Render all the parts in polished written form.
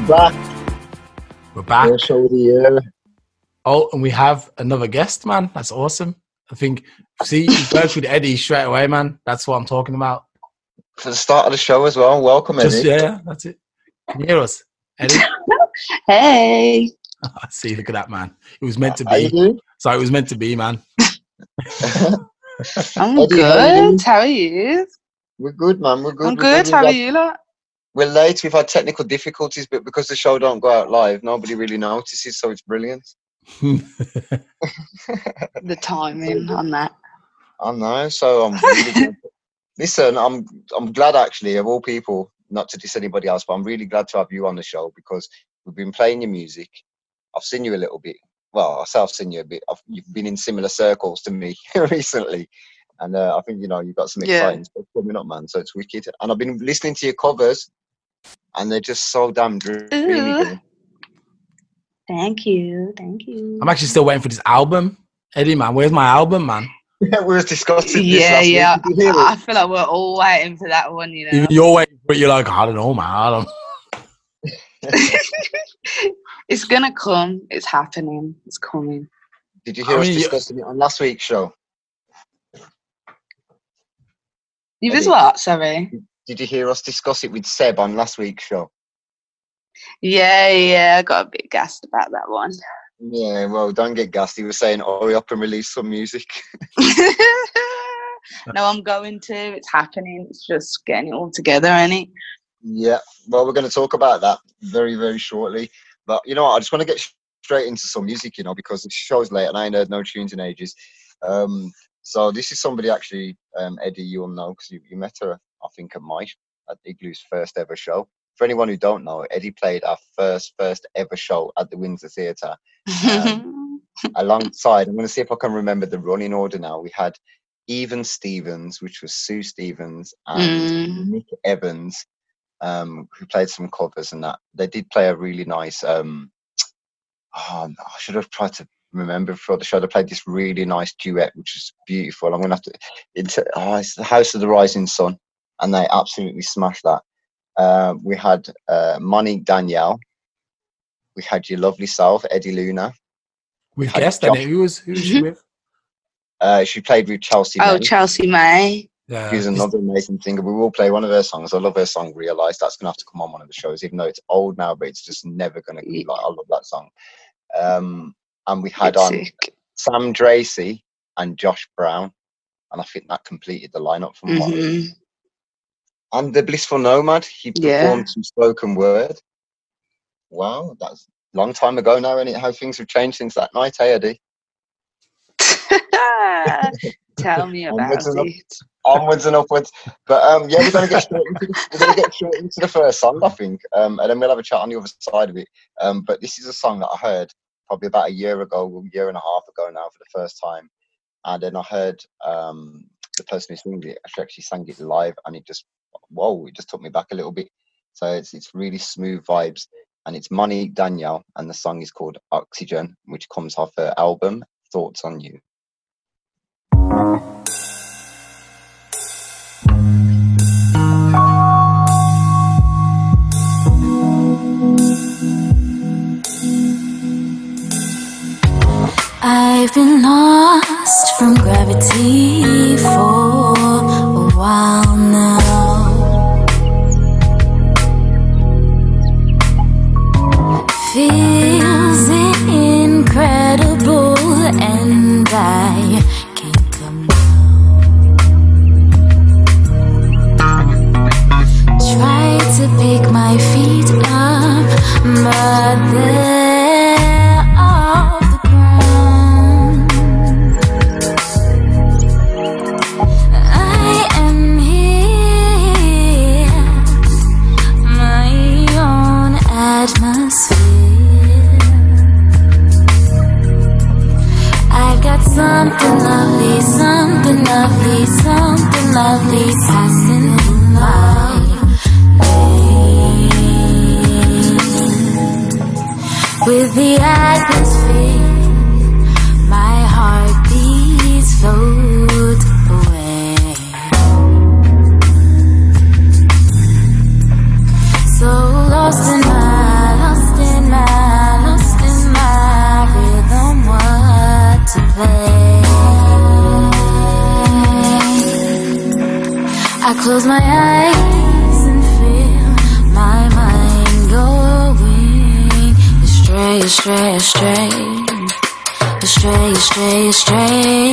back. We're back. First show of the year. Oh, and we have another guest, man. That's awesome. I think, see, you worked with Eddie straight away, man. That's what I'm talking about. For the start of the show as well. Welcome, Eddie. Yeah, that's it. Can you hear us, Eddie? Hey. See, look at that, man. It was meant to How you be. doing? So it was meant to be, man. I'm Eddie, good. How are you? We're good, man. We're good. I'm good. How are you lot? We're late. We've had technical difficulties, but because the show don't go out live, nobody really notices, so it's brilliant. The timing on that. I know. So I'm really glad. Listen, I'm glad actually, of all people, not to diss anybody else, but I'm really glad to have you on the show because we've been playing your music. I've seen you a little bit. Well, I've seen you a bit. You've been in similar circles to me recently. And I think, you've got some exciting stuff coming up, man. So it's wicked. And I've been listening to your covers, and they're just so damn really good. Thank you. I'm actually still waiting for this album. Eddie, man, where's my album, man? Yeah, we were discussing this Yeah. last week. Did you hear it? I feel like we're all waiting for that one, Even you're waiting for it, you're like, I don't know, man. I don't. It's going to come. It's happening. It's coming. Did you hear us discussing it on last week's show? You was what? Sorry. Did you hear us discuss it with Seb on last week's show? Yeah. I got a bit gassed about that one. Yeah, well, don't get gassed. He was saying, hurry up and release some music. No, I'm going to. It's happening. It's just getting it all together, ain't it? Yeah, well, we're going to talk about that very, very shortly. But, you know what, I just want to get straight into some music, because the show's late and I ain't heard no tunes in ages. So this is somebody actually, Eddie, you'll know, because you met her, I think, at Igloo's first ever show. For anyone who don't know, Eddie played our first ever show at the Windsor Theatre. Alongside, I'm going to see if I can remember the running order now. We had Even Stevens, which was Sue Stevens, and Nick Evans, who played some covers and that. They did play a really nice, I should have tried to remember before the show. They played this really nice duet, which is beautiful. I'm going to have to, it's the House of the Rising Sun, and they absolutely smashed that. We had Monique Danielle. We had your lovely self, Eddie Luna. We've guessed that. Who was she with? She played with Chelsea May. Oh, Chelsea May. Yeah. She's another amazing singer. We will play one of her songs. I love her song, Realise. That's going to have to come on one of the shows, even though it's old now, but it's just never going to be like, I love that song. And we had Sam Dracy and Josh Brown. And I think that completed the lineup from what and the Blissful Nomad, he performed some spoken word. Wow, that's a long time ago now, and how things have changed since that night, Eddie? Tell me about it. Onwards and upwards. But we're going to get straight into the first song, I think, and then we'll have a chat on the other side of it. But this is a song that I heard probably about a year and a half ago now for the first time, and then I heard the person who sang it actually sang it live, and it just took me back a little bit. So it's really smooth vibes, and it's Monique Danielle, and the song is called Oxygen, which comes off her album Thoughts on You. I've been lost from gravity for a while now. Feels incredible and I can't come down. Try to pick my feet up, but they're off the ground. I am here, my own atmosphere. I've got something lovely, something lovely, something lovely passing through my veins. With the atmosphere, my heartbeats float away. So lost in my I close my eyes and feel my mind going astray, astray, astray, astray, astray, astray.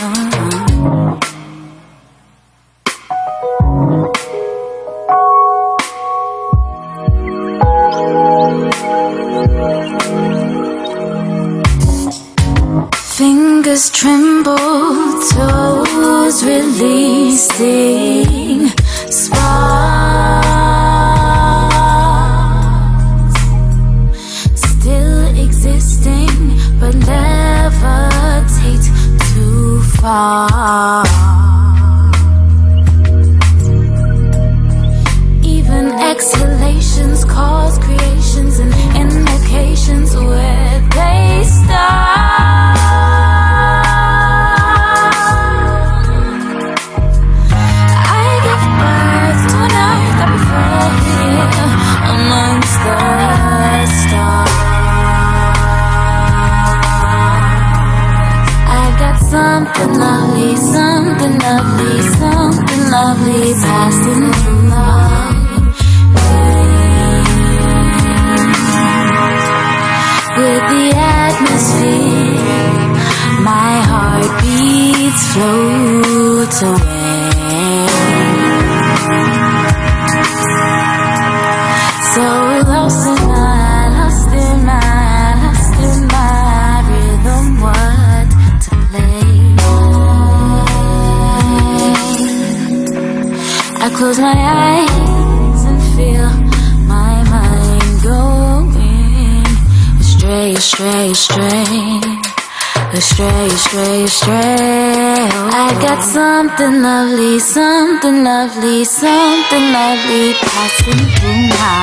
Fingers tremble, toes releasing sparks, still existing but levitate too far. Even exhalations cause creations and indications where they start. Amongst the stars, I've got something lovely, something lovely, something lovely passing through my veins. With the atmosphere, my heartbeats float away. So lost in my rhythm, what to play. I close my eyes and feel my mind going astray, astray, astray, astray, astray, astray. I got something lovely, something lovely, something lovely passing through my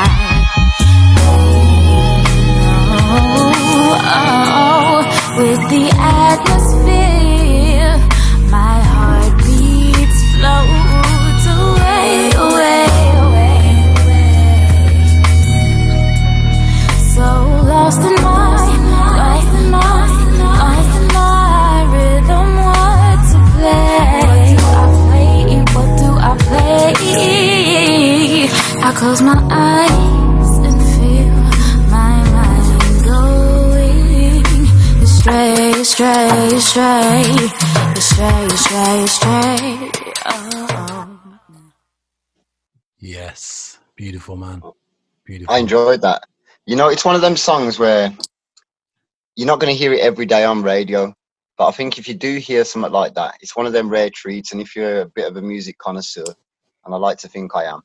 with the atmosphere, my heart beats float away, away, away, away. So lost in my rhythm, what to play? What do I play? I close my eyes and feel my mind going astray, astray, astray, astray, astray, astray. Oh. Yes, beautiful, man. Beautiful. I enjoyed that. You know, it's one of them songs where you're not going to hear it every day on radio, but I think if you do hear something like that, it's one of them rare treats. And if you're a bit of a music connoisseur, and I like to think I am,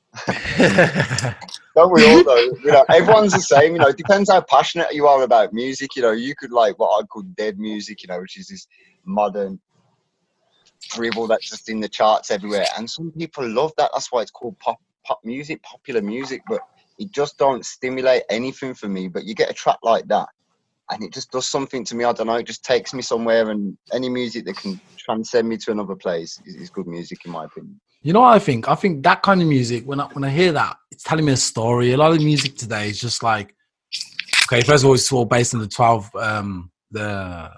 don't we all though? You know, everyone's the same. You know, it depends how passionate you are about music. You know, you could like what I call dead music, you know, which is this modern dribble that's just in the charts everywhere. And some people love that. That's why it's called pop music, popular music. But it just don't stimulate anything for me. But you get a track like that, and it just does something to me. I don't know. It just takes me somewhere, and any music that can transcend me to another place is good music, in my opinion. You know what I think? I think that kind of music, when I hear that, it's telling me a story. A lot of music today is just like, okay, first of all, it's all based on the 12, the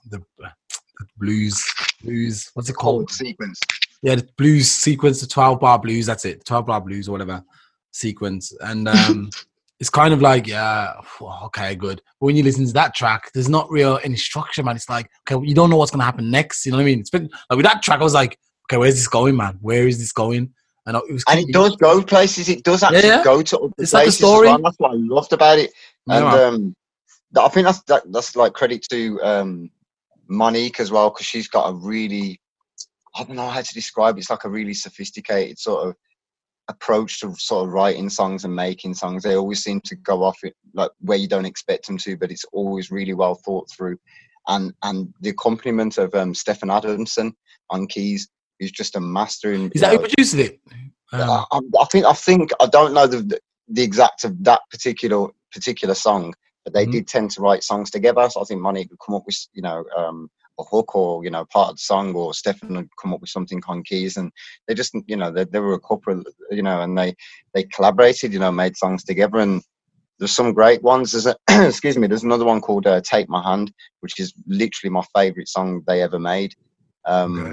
blues, what's it called? Sequence. Yeah, the blues sequence, the 12-bar blues, that's it, 12-bar blues or whatever sequence. And it's kind of like, yeah, okay, good. But when you listen to that track, there's not real any structure, man. It's like, okay, you don't know what's going to happen next. You know what I mean? It's been, like with that track, I was like, okay, where's this going, man? Where is this going? And it does go places. It does actually go to other it's places. Like a story. as well. That's what I loved about it. Yeah, And I think that's like credit to Monique as well, because she's got a really, I don't know how to describe it. It's like a really sophisticated sort of approach to sort of writing songs and making songs. They always seem to go off it like where you don't expect them to, but it's always really well thought through. And the accompaniment of Stefan Adamson on keys, who's just a master in. Is that who produced it? I think I don't know the exact of that particular song, but they did tend to write songs together. So I think Monique would come up with a hook or part of the song, or Stefan would come up with something on keys, and they just there were a couple and they collaborated, made songs together. And there's some great ones. There's excuse me, there's another one called Take My Hand, which is literally my favorite song they ever made.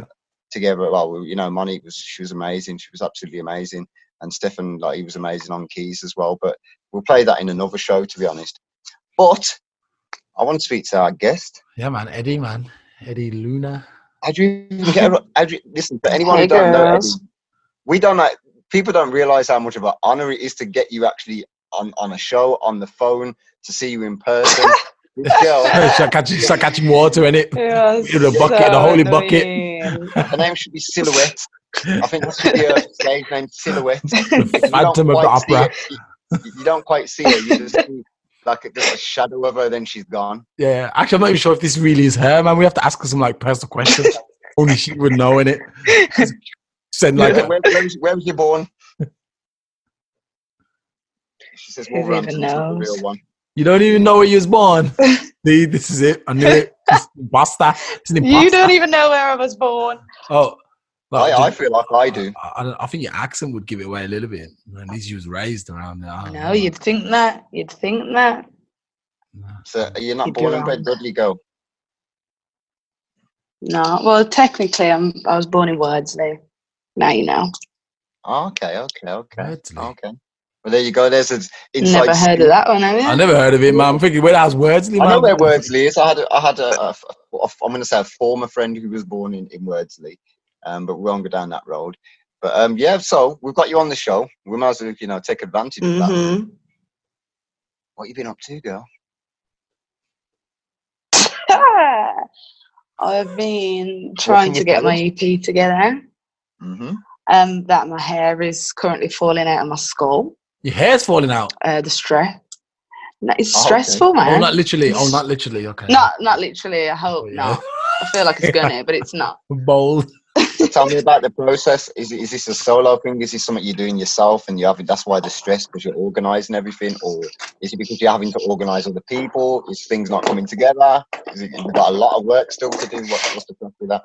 together. Well, you know, Monique she was amazing. She was absolutely amazing, and Stefan, like, he was amazing on keys as well. But we'll play that in another show, to be honest. But I want to speak to our guest. Yeah, man, Eddie Luna. How do you even get listen, for anyone Hey, who don't know Eddie, girls. we don't like, people don't realize how much of an honor it is to get you actually on a show, on the phone, to see you in person. This girl, Start catching water in it. Yes, In the bucket, the holy bucket. annoying. her name should be Silhouette. I think that should be her stage name, Silhouette. If you don't Phantom of the quite see Opera. her, you don't quite see her. You just see like just a shadow of her, then she's gone. Yeah, actually, I'm not even sure if this really is her, man. We have to ask her some like personal questions. Only she would know, innit? Send like, Where was you born? She says Who even Wolverhampton's not the knows? real one. you don't even know where you was born. See, this is it. I knew it. It's imposter. It's an imposter. You don't even know where I was born. Oh, well, I feel like I do. I think your accent would give it away a little bit. At least you was raised around there. I don't No, know. you'd think that. You'd think that. So you're not You'd be born and wrong. bred Dudley girl. No, well, technically, I was born in Wordsley. Now you know. Oh, okay. Wordsley. Okay. Well, there you go. There's an inside Never heard of that one, have you? I never heard of it, man. I'm thinking, where that was Wordsley, man. I know where Wordsley is. I had a I'm going to say a former friend who was born in Wordsley, but we won't go down that road. But yeah, so we've got you on the show. We might as well, you know, take advantage of that. Mm-hmm. What you been up to, girl? I've been trying to get my EP together. Mm-hmm. That my hair is currently falling out of my skull. Your hair's falling out. The stress. No, it's Oh, okay. stressful, man. Oh, not literally. Oh, not literally. Okay. Not literally. I hope Oh, yeah. not. I feel like it's gonna, but it's not. Bold. So tell me about the process. Is this a solo thing? Is this something you're doing yourself and that's why the stress, because you're organising everything? Or is it because you're having to organise other people? Is things not coming together? You've got a lot of work still to do? What's the problem with that?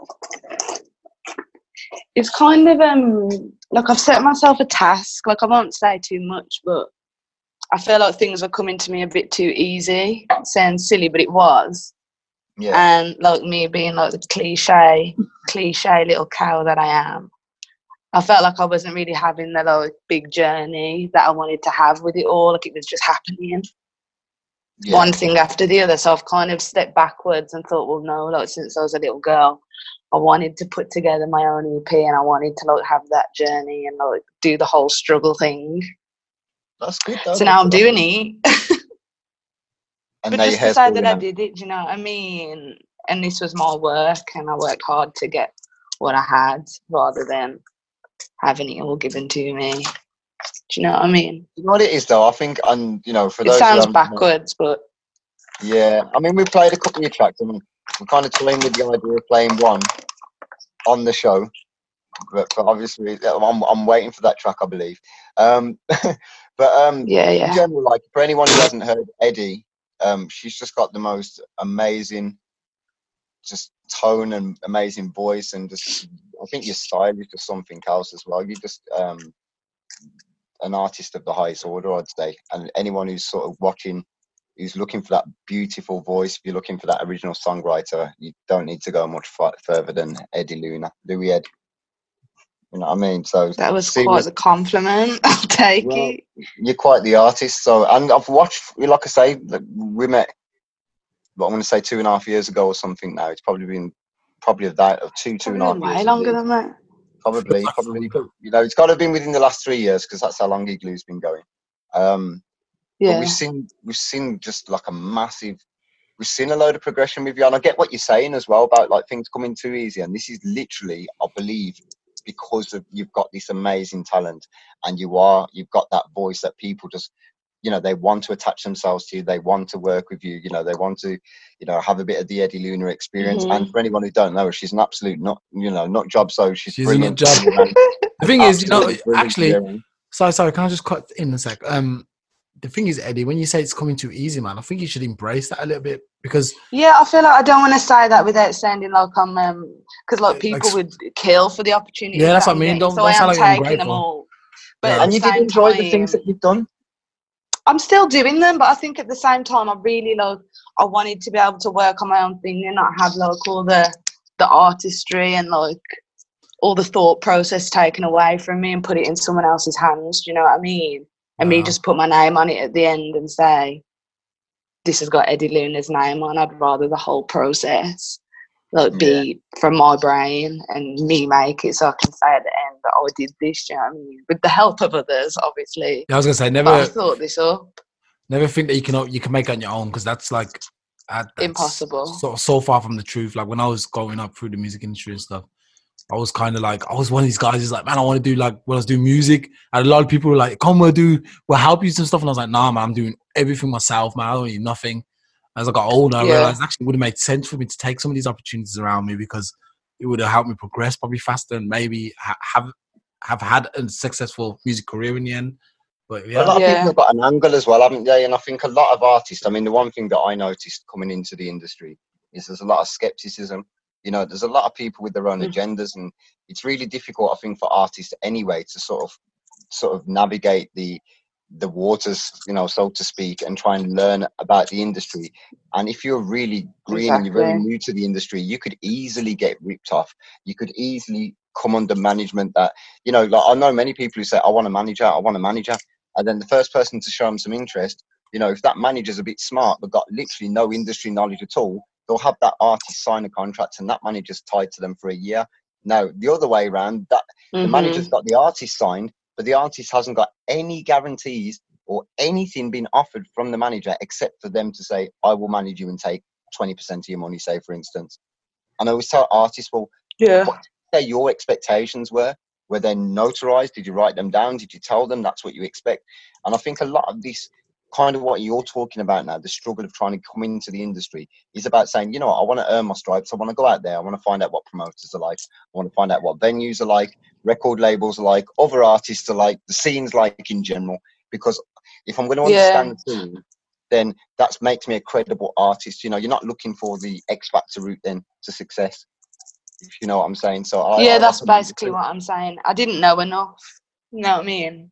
It's kind of like I've set myself a task. Like I won't say too much, but I feel like things were coming to me a bit too easy. It sounds silly, but it was. Yeah. And like me being like the cliche little cow that I am, I felt like I wasn't really having the like big journey that I wanted to have with it all. Like it was just happening, one thing after the other. So I've kind of stepped backwards and thought, well, no, like since I was a little girl, I wanted to put together my own EP and I wanted to like have that journey and like do the whole struggle thing. That's good though. So now I'm doing it. And But now your just to hair's say falling that I out. did it, do you know what I mean? And this was my work and I worked hard to get what I had rather than having it all given to me. Do you know what I mean? You know what it is though? I think, and you know, for It those who sounds haven't- backwards, but Yeah, I mean, we played a couple of your tracks. I mean, we're kind of toying with the idea of playing one on the show, but obviously, I'm waiting for that track, I believe. But yeah. in general, like for anyone who hasn't heard Eddie, she's just got the most amazing, just tone and amazing voice, and just I think your style is just something else as well. You're just an artist of the highest order, I'd say. And anyone who's sort of watching, who's looking for that beautiful voice, if you're looking for that original songwriter, you don't need to go much further than Eddie Luna, Louis Ed. You know what I mean? So that was quite the compliment. I'll take it. You're quite the artist. So, and I've watched, like I say, we met, what I'm going to say 2.5 years ago or something now. It's probably been about two and a half years. Way longer than that. Probably. You know, it's got to have been within the last 3 years because that's how long Igloo's been going. Yeah. But we've seen just like a massive. We've seen a load of progression with you, and I get what you're saying as well about like things coming too easy. And this is literally, I believe, because of you've got this amazing talent, and you've got that voice that people just, you know, they want to attach themselves to you. They want to work with you. You know, they want to, you know, have a bit of the Eddie Luna experience. Mm-hmm. And for anyone who don't know her, she's an absolute nut job. So she's She's brilliant. a nut job. The thing is, you know, Absolutely brilliant, actually, yeah. sorry, can I just cut in a sec? The thing is, Eddie, when you say it's coming too easy, man, I think you should embrace that a little bit because Yeah, I feel like I don't want to say that without sounding like I'm, because like people Like, would kill for the opportunity. Yeah, that's what I I'm mean. getting, Don't so I am sound like you're taking ungrateful. them all. But Yeah. at And the you did same enjoy the time, things that you've done. I'm still doing them, but I think at the same time, I really I wanted to be able to work on my own thing and not have like all the artistry and like all the thought process taken away from me and put it in someone else's hands. Do you know what I mean? And me just put my name on it at the end and say, this has got Eddie Luna's name on. I'd rather the whole process be from my brain and me make it so I can say at the end that I did this. Do you know what I mean? With the help of others, obviously. I was gonna say But I thought this up. Never think that you can make it on your own, because that's like that's impossible. So far from the truth. Like when I was growing up through the music industry and stuff, I was kind of like, I was one of these guys who's like, man, I want to do like, when I was doing music, and a lot of people were like, come, we'll help you some stuff. And I was like, nah, man, I'm doing everything myself, man. I don't need nothing. As I got older, I realized actually it would have made sense for me to take some of these opportunities around me, because it would have helped me progress probably faster and maybe have had a successful music career in the end. But a lot of people have got an angle as well, haven't they? And I think a lot of artists, I mean, the one thing that I noticed coming into the industry is there's a lot of skepticism. You know, there's a lot of people with their own agendas, and it's really difficult, I think, for artists anyway to sort of navigate the waters, you know, so to speak, and try and learn about the industry. And if you're really green and you're very new to the industry, you could easily get ripped off. You could easily come under management that, you know, like I know many people who say, I want a manager. And then the first person to show them some interest, you know, if that manager's a bit smart but got literally no industry knowledge at all, they'll have that artist sign a contract and that manager's tied to them for a year. Now, the other way around, that the manager's got the artist signed, but the artist hasn't got any guarantees or anything being offered from the manager except for them to say, I will manage you and take 20% of your money, say, for instance. And I always tell artists, well, what your expectations were they notarized? Did you write them down? Did you tell them that's what you expect? And I think a lot of this, kind of what you're talking about now, the struggle of trying to come into the industry, is about saying, you know what, I want to earn my stripes. I want to go out there. I want to find out what promoters are like. I want to find out what venues are like, record labels are like, other artists are like, the scene's like in general. Because if I'm going to understand the scene, then that makes me a credible artist. You know, you're not looking for the X Factor route then to success, if you know what I'm saying. So that's basically what I'm saying. I didn't know enough. You know what I mean?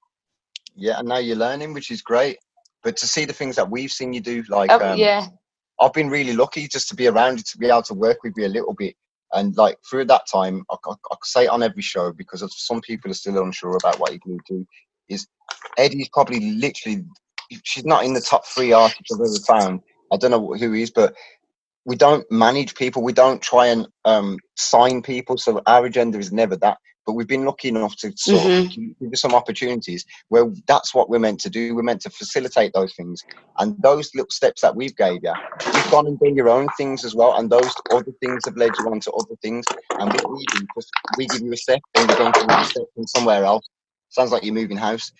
Yeah, and now you're learning, which is great. But to see the things that we've seen you do, like, I've been really lucky just to be around you, to be able to work with you a little bit. And like through that time, I say it on every show, because some people are still unsure about what you can do, is Eddie's probably literally, she's not in the top 3 artists I've ever found. I don't know who he is, but we don't manage people. We don't try and sign people. So our agenda is never that. But we've been lucky enough to sort of give you some opportunities where that's what we're meant to do. We're meant to facilitate those things. And those little steps that we've gave you, you've gone and done your own things as well. And those other things have led you on to other things. And what we do, we give you a step, then you're going to another step from somewhere else. Sounds like you're moving house.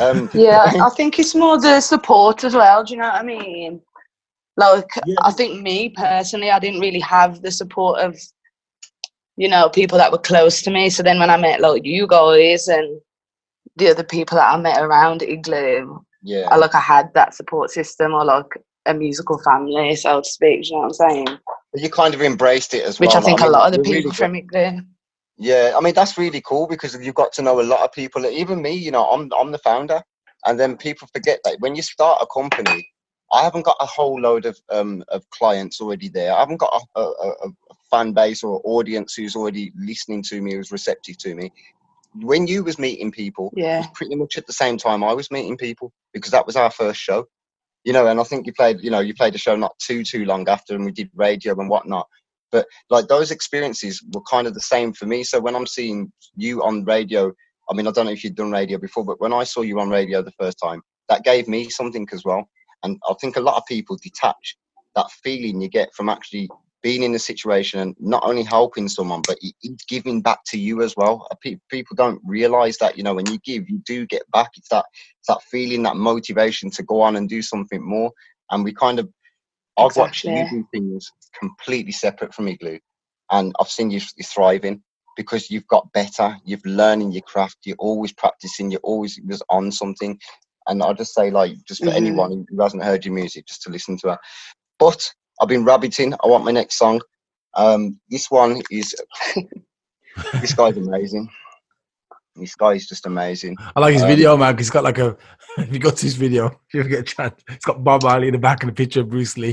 I think it's more the support as well. Do you know what I mean? Like, I think me personally, I didn't really have the support of, you know, people that were close to me. So then when I met like you guys and the other people that I met around Igloo, I had that support system, or like a musical family, so to speak. You know what I'm saying? But you kind of embraced it as well. Which I think a lot of the people really from Igloo. Yeah, I mean, that's really cool, because you've got to know a lot of people. Even me, you know, I'm the founder, and then people forget that when you start a company, I haven't got a whole load of clients already there. I haven't got a fan base or audience who's already listening to me, who's receptive to me. When you was meeting people, it was pretty much at the same time I was meeting people, because that was our first show. You know, and I think you played a show not too long after, and we did radio and whatnot. But like those experiences were kind of the same for me. So when I'm seeing you on radio, I mean, I don't know if you'd done radio before, but when I saw you on radio the first time, that gave me something as well. And I think a lot of people detach that feeling you get from actually being in a situation and not only helping someone, but it's giving back to you as well. People don't realize that, you know, when you give, you do get back. It's that feeling, that motivation to go on and do something more. And we kind of, I've watched you do things completely separate from Igloo, and I've seen you thriving because you've got better, you've learning your craft, you're always practicing, you're always was on something. And I'll just say, like, just for anyone who hasn't heard your music, just to listen to her. But I've been rabbiting. I want my next song. This one is, this guy's amazing. This guy is just amazing. I like his video, man, because he's got like if you go to his video, if you ever get a chance, it's got Bob Marley in the back and a picture of Bruce Lee.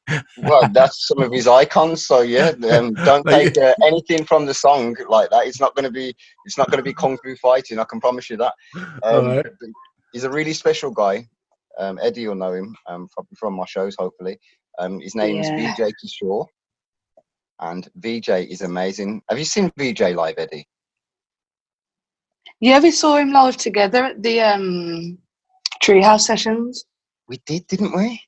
Well, that's some of his icons. So yeah, don't take anything from the song like that. It's not going to be. It's not going to be kung fu fighting. I can promise you that. All right. He's a really special guy. Eddie will know him probably from my shows, hopefully. His name is VJ Kishore, and VJ is amazing. Have you seen VJ live, Eddie? Yeah, we saw him live together at the Treehouse sessions. We did, didn't we?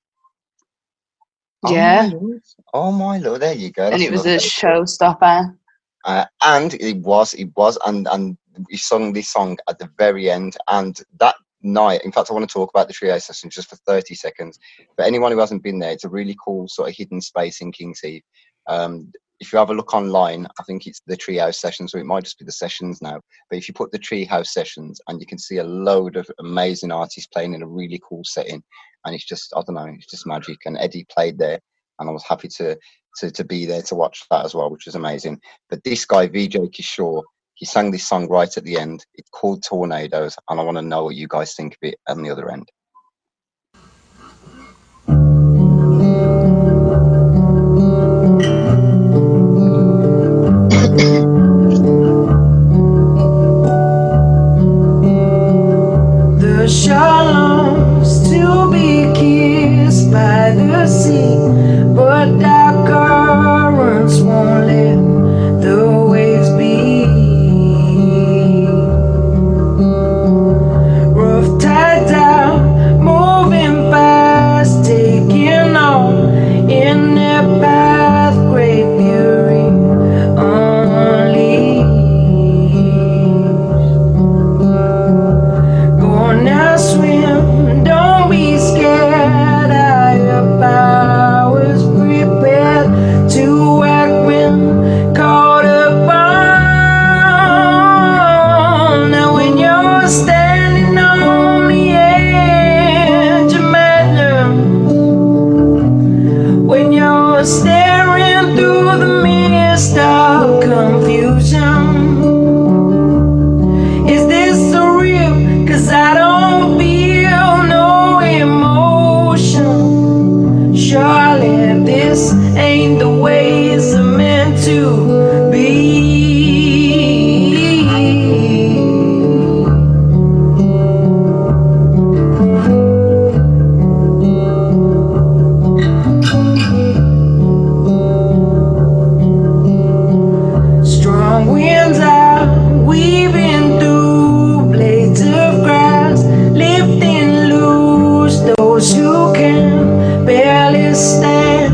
Yeah. Oh my lord! There you go. And it was a showstopper. And it was, and he sung this song at the very end, and that night, in fact, I want to talk about the trio session just for 30 seconds. For anyone who hasn't been there, it's a really cool sort of hidden space in King's Heath. If you have a look online, I think it's the Treehouse Sessions, or it might just be the Sessions now. But if you put the Treehouse Sessions, and you can see a load of amazing artists playing in a really cool setting, and it's just, I don't know, it's just magic. And Eddie played there, and I was happy to be there to watch that as well, which was amazing. But this guy, VJ Kishore, he sang this song right at the end. It's called Tornadoes, and I want to know what you guys think of it on the other end. The shore longs to be kissed by the sea, but dark currents won't let the waves be. Rough tides out, moving fast, taking on in their path, great fury unleashed. Go now, swim, don't be scared. Higher powers prepared to act when called upon. Now when you're standing on the edge of madness, when you're staring through the mist of confusion, is this surreal? 'Cause I don't feel no emotion. Surely this ain't the way it's meant to be. Strong winds are weaving through blades of grass, lifting loose those who can barely stand.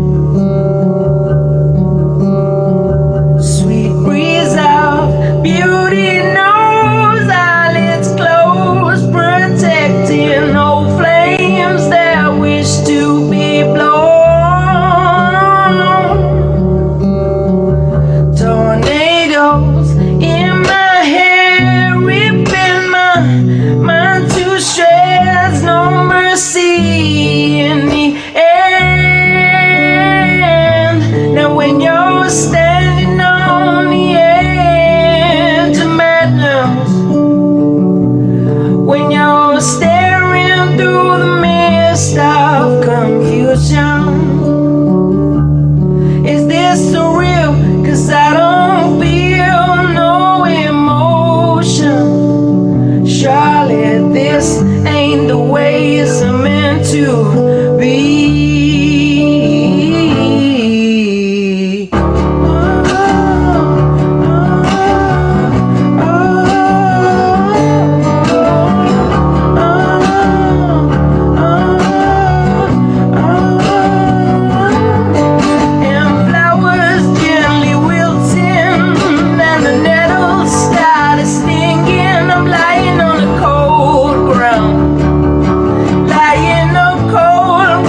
Sweet breeze of beauty knows eyelids closed, protecting old flames that wish to be blown. Tornadoes in my hair, ripping my mind to shreds. No mercy in the end. Now when you're standing on the edge of madness, when you're staring through the mist of confusion, is this surreal? 'Cause I don't feel no emotion. Surely this ain't the way it's meant to be. And flowers gently wilting, and the nettles started stinging. I'm lying on the cold ground, lying on cold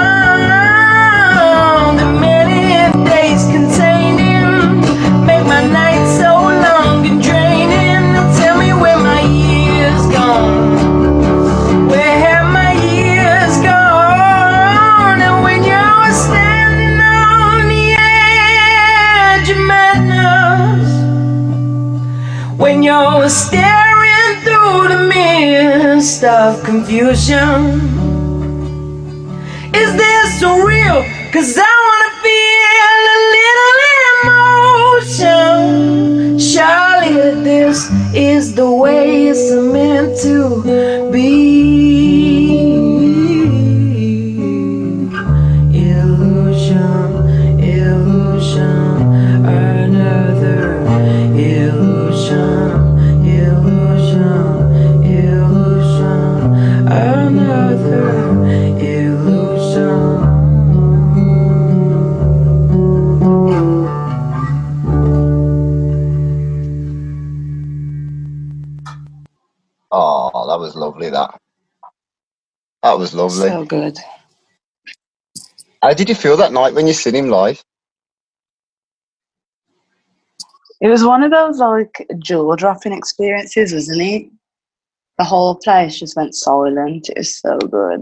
ground. The many days containing make my nights so long and draining. Tell me where my years gone. Where have my years gone? And when you're standing on the edge of madness, when you're staring through the mist of confusion, is this surreal? 'cause I wanna feel a little emotion. Surely this is the way it's meant to be. Illusion, illusion, another illusion, illusion, illusion, another illusion. Oh, that was lovely. That was lovely. So good. How did you feel that night when you seen him live? It was one of those like jaw-dropping experiences, wasn't it? The whole place just went silent. It was so good.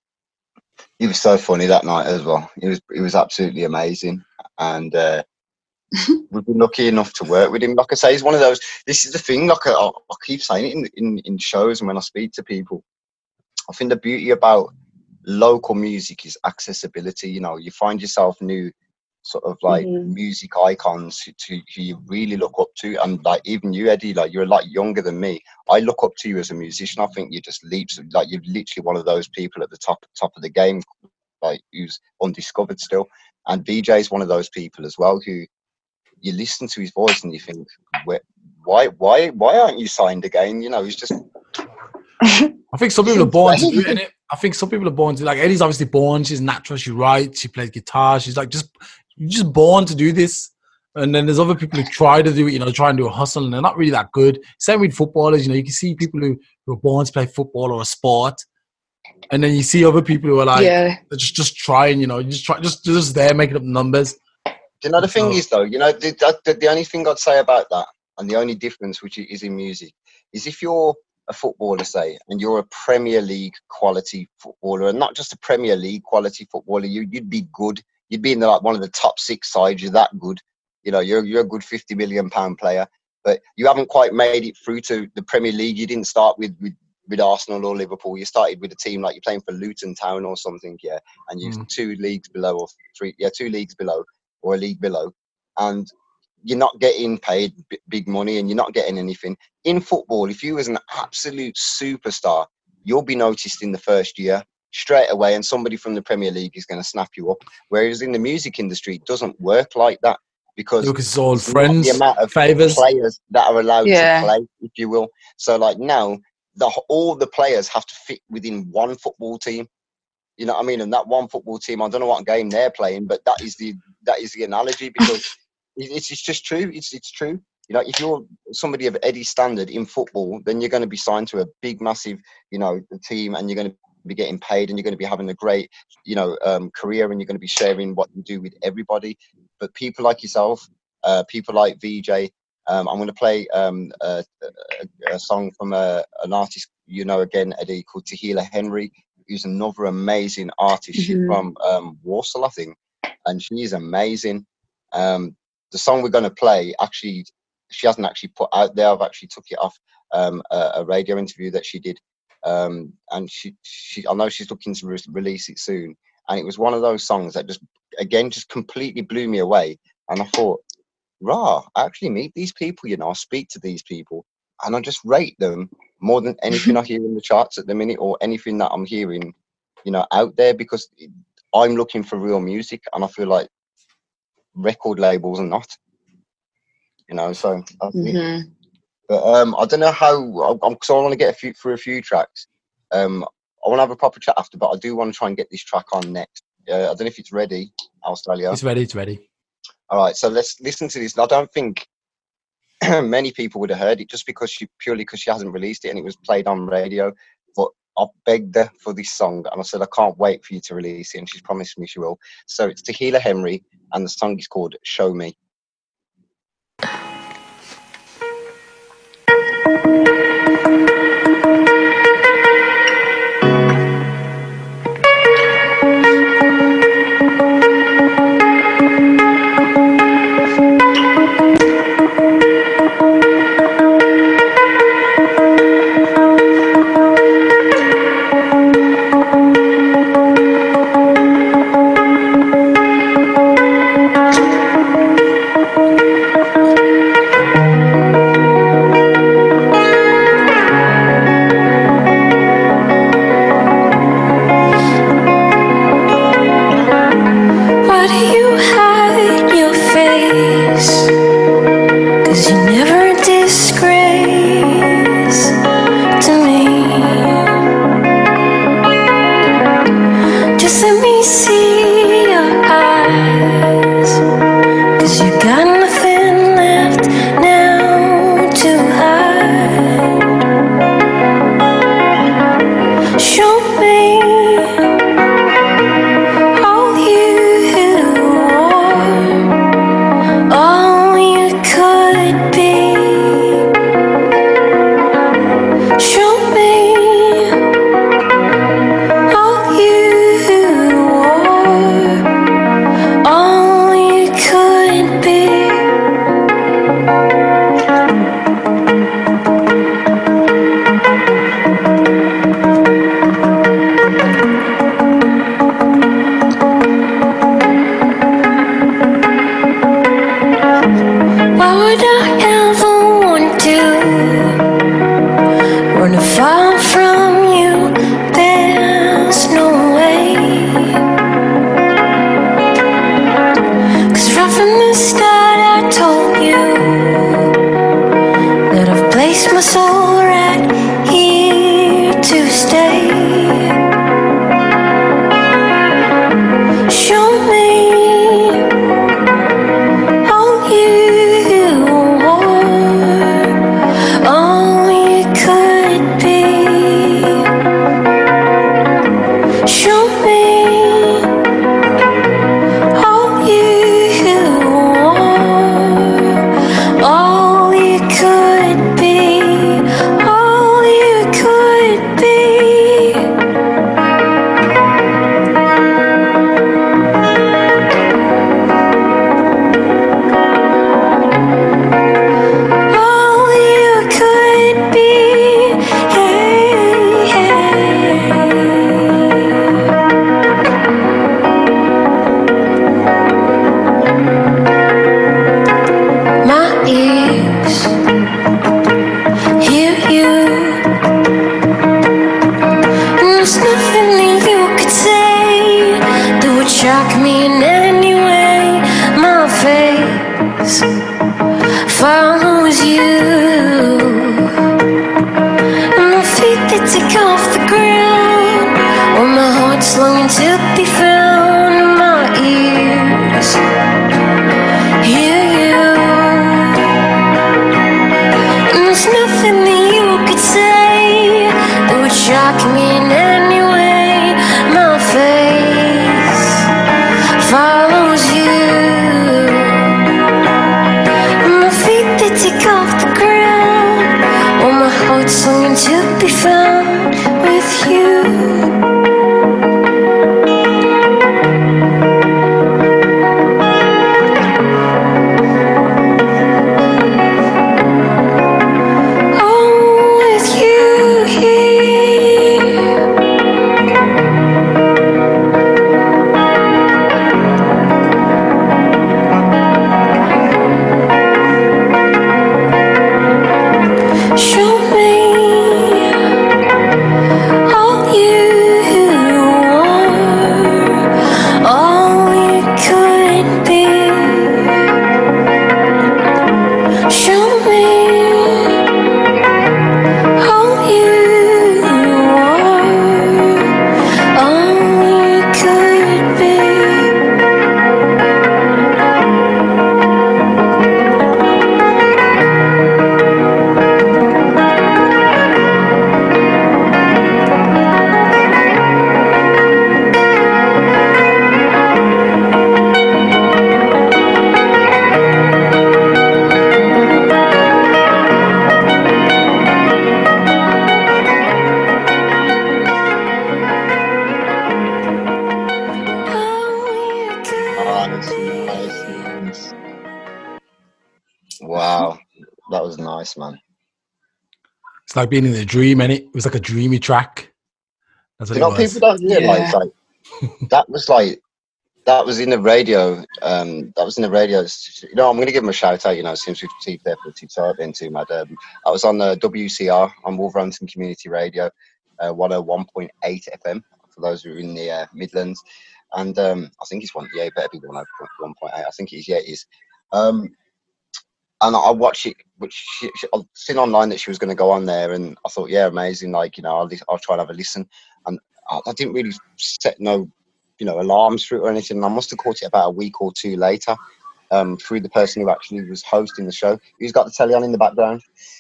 He was so funny that night as well. He was absolutely amazing, and we've been lucky enough to work with him. Like I say, he's one of those. This is the thing. Like I keep saying it in shows and when I speak to people. I think the beauty about local music is accessibility. You know, you find yourself new sort of like music icons who you really look up to, and like even you, Eddie, like you're a lot younger than me. I look up to you as a musician. I think you just leaps, like you're literally one of those people at the top of the game, like who's undiscovered still. And VJ is one of those people as well who you listen to his voice and you think, why aren't you signed again? You know, he's just. I think some people are born to do it, innit? I think some people are born to, like, Eddie's obviously born, she's natural, she writes, she plays guitar, she's like you're just born to do this. And then there's other people who try to do it, you know, try and do a hustle, and they're not really that good. Same with footballers, you know, you can see people who are born to play football or a sport, and then you see other people who are like, they're just trying, you know, just there making up numbers. Do you know the thing is though, you know, the only thing I'd say about that, and the only difference which is in music, is if you're a footballer, say, and you're a Premier League quality footballer, and not just a Premier League quality footballer, you'd be good. You'd be in like one of the top 6 sides. You're that good. You know, you're a good £50 million player, but you haven't quite made it through to the Premier League. You didn't start with Arsenal or Liverpool. You started with a team like you're playing for Luton Town or something, yeah, and you're 2 leagues below or 3, 2 leagues below or a league below, and you're not getting paid big money and you're not getting anything. In football, if you was an absolute superstar, you'll be noticed in the first year straight away, and somebody from the Premier League is going to snap you up. Whereas in the music industry, it doesn't work like that, because it's all friends, the amount of favors, players that are allowed to play, if you will. So like now, all the players have to fit within one football team. You know what I mean? And that one football team, I don't know what game they're playing, but that is the analogy, because it's just true. It's true. You know, if you're somebody of Eddie's standard in football, then you're going to be signed to a big, massive, you know, team, and you're going to be getting paid, and you're going to be having a great, you know, career, and you're going to be sharing what you do with everybody. But people like yourself, people like VJ, I'm going to play a song from an artist, you know, again, Eddie, called Tahila Henry, who's another amazing artist. She's from Warsaw, I think, and she's amazing. The song we're going to play, actually, she hasn't actually put out there. I've actually took it off a radio interview that she did, and she I know she's looking to release it soon. And it was one of those songs that just completely blew me away. And I thought, I actually meet these people, you know, I speak to these people, and I just rate them more than anything I hear in the charts at the minute, or anything that I'm hearing, you know, out there, because I'm looking for real music, and I feel like record labels are not, you know. So that's it. But I don't know how, because I want to get through a few tracks. I want to have a proper chat after, but I do want to try and get this track on next. I don't know if it's ready, Australia. It's ready. All right, so let's listen to this. I don't think many people would have heard it, just because she hasn't released it and it was played on radio. But I begged her for this song, and I said, I can't wait for you to release it, and she's promised me she will. So it's Tahila Henry, and the song is called Show Me. Right from the start I told you that I've placed my soul right here to stay. Show me all you are, all you could be. Show me all you are, all you could be, all you could be. All you could be, hey, hey. My ears hear you, and there's nothing that you could say that would shock me in any way. My face follows you, and my feet they take off the ground when my heart's longing to be found. And my ears hear you, and there's nothing that you could say that would shock me in any way. My face follows you, and my feet they take off the ground when my heart's longing to be found with you. Oh, with you here. Show me all you are, all you could be. Show me all you are, all you could be. Nice, nice, nice. Wow, that was nice, man. It's like being in a dream, and it was like a dreamy track. That's what You it know, was. people don't realize Yeah. like that was in the radio. That was in the radio. You know, I'm going to give them a shout out. You know, since we've teed there for the into mad. I was on the WCR on Wolverhampton Community Radio, 101.8 FM for those who are in the Midlands, and I think it's one. Yeah, it better be 101.8. I think it is. Yeah, it is. And I watched it, which I've seen online that she was going to go on there, and I thought, yeah, amazing. Like, you know, I'll try and have a listen, and I didn't really set no, you know, alarms for it or anything. I must have caught it about a week or two later, through the person who actually was hosting the show. Who's got the telly on in the background?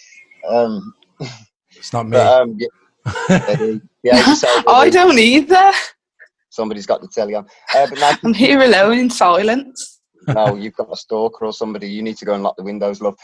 It's not me. But yeah, yourself, I don't either. somebody's got the telly on. But now, I'm here alone in silence. no, you've got a stalker or somebody. You need to go and lock the windows, love.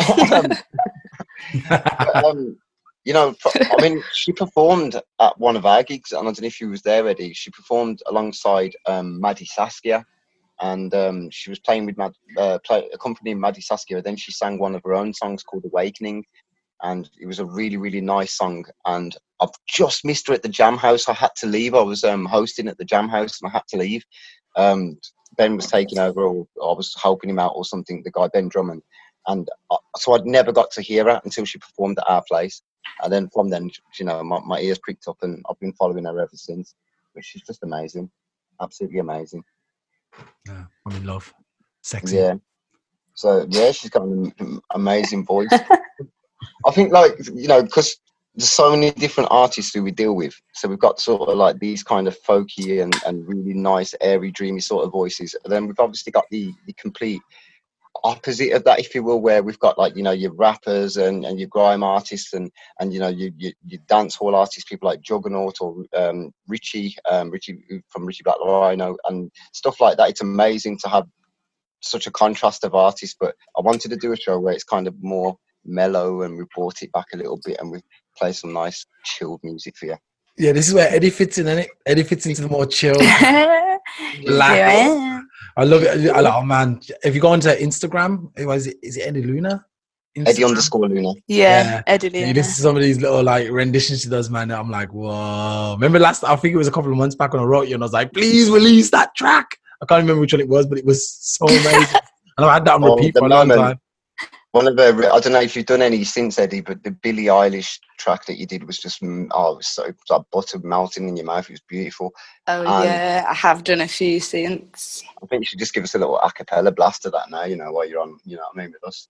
But, you know, I mean, she performed at one of our gigs, and I don't know if you was there, Eddie. She performed alongside Maddie Saskia, and she was playing with accompanying Maddie Saskia. Then she sang one of her own songs called "Awakening," and it was a really, really nice song. And I've just missed her at the Jam House. I had to leave. I was hosting at the Jam House, and I had to leave. Ben was taking over, or I was helping him out or something, the guy Ben Drummond. And so I'd never got to hear her until she performed at our place. And then from then, you know, my ears pricked up, and I've been following her ever since. But she's just amazing. Absolutely amazing. Yeah, I'm in love. Sexy. Yeah. So yeah, she's got an amazing voice. I think, like, you know, because there's so many different artists who we deal with. So we've got sort of like these kind of folky and really nice, airy, dreamy sort of voices. And then we've obviously got the complete opposite of that, if you will, where we've got, like, you know, your rappers and your grime artists and you know, your dance hall artists, people like Juggernaut or Richie from Richie Black Rhino and stuff like that. It's amazing to have such a contrast of artists, but I wanted to do a show where it's kind of more mellow and we brought it back a little bit and we play some nice chilled music for you. Yeah, this is where Eddie fits in, innit? Eddie fits into the more chill. Here Relax. I am. I love it. Oh man, if you go onto Instagram, is it Eddie Luna? Eddie _ Luna. Yeah, Eddie You Luna. listen to some of these little like renditions she does, man. I'm like, whoa. Remember I think it was a couple of months back when I wrote you and I was like, please release that track. I can't remember which one it was, but it was so amazing. And I've had that on repeat for a long time. One of the, I don't know if you've done any since, Eddie, but the Billie Eilish track that you did was just, it was so like butter melting in your mouth. It was beautiful. Oh, And yeah, I have done a few since. I think you should just give us a little a cappella blast of that now, you know, while you're on, you know what I mean, with us.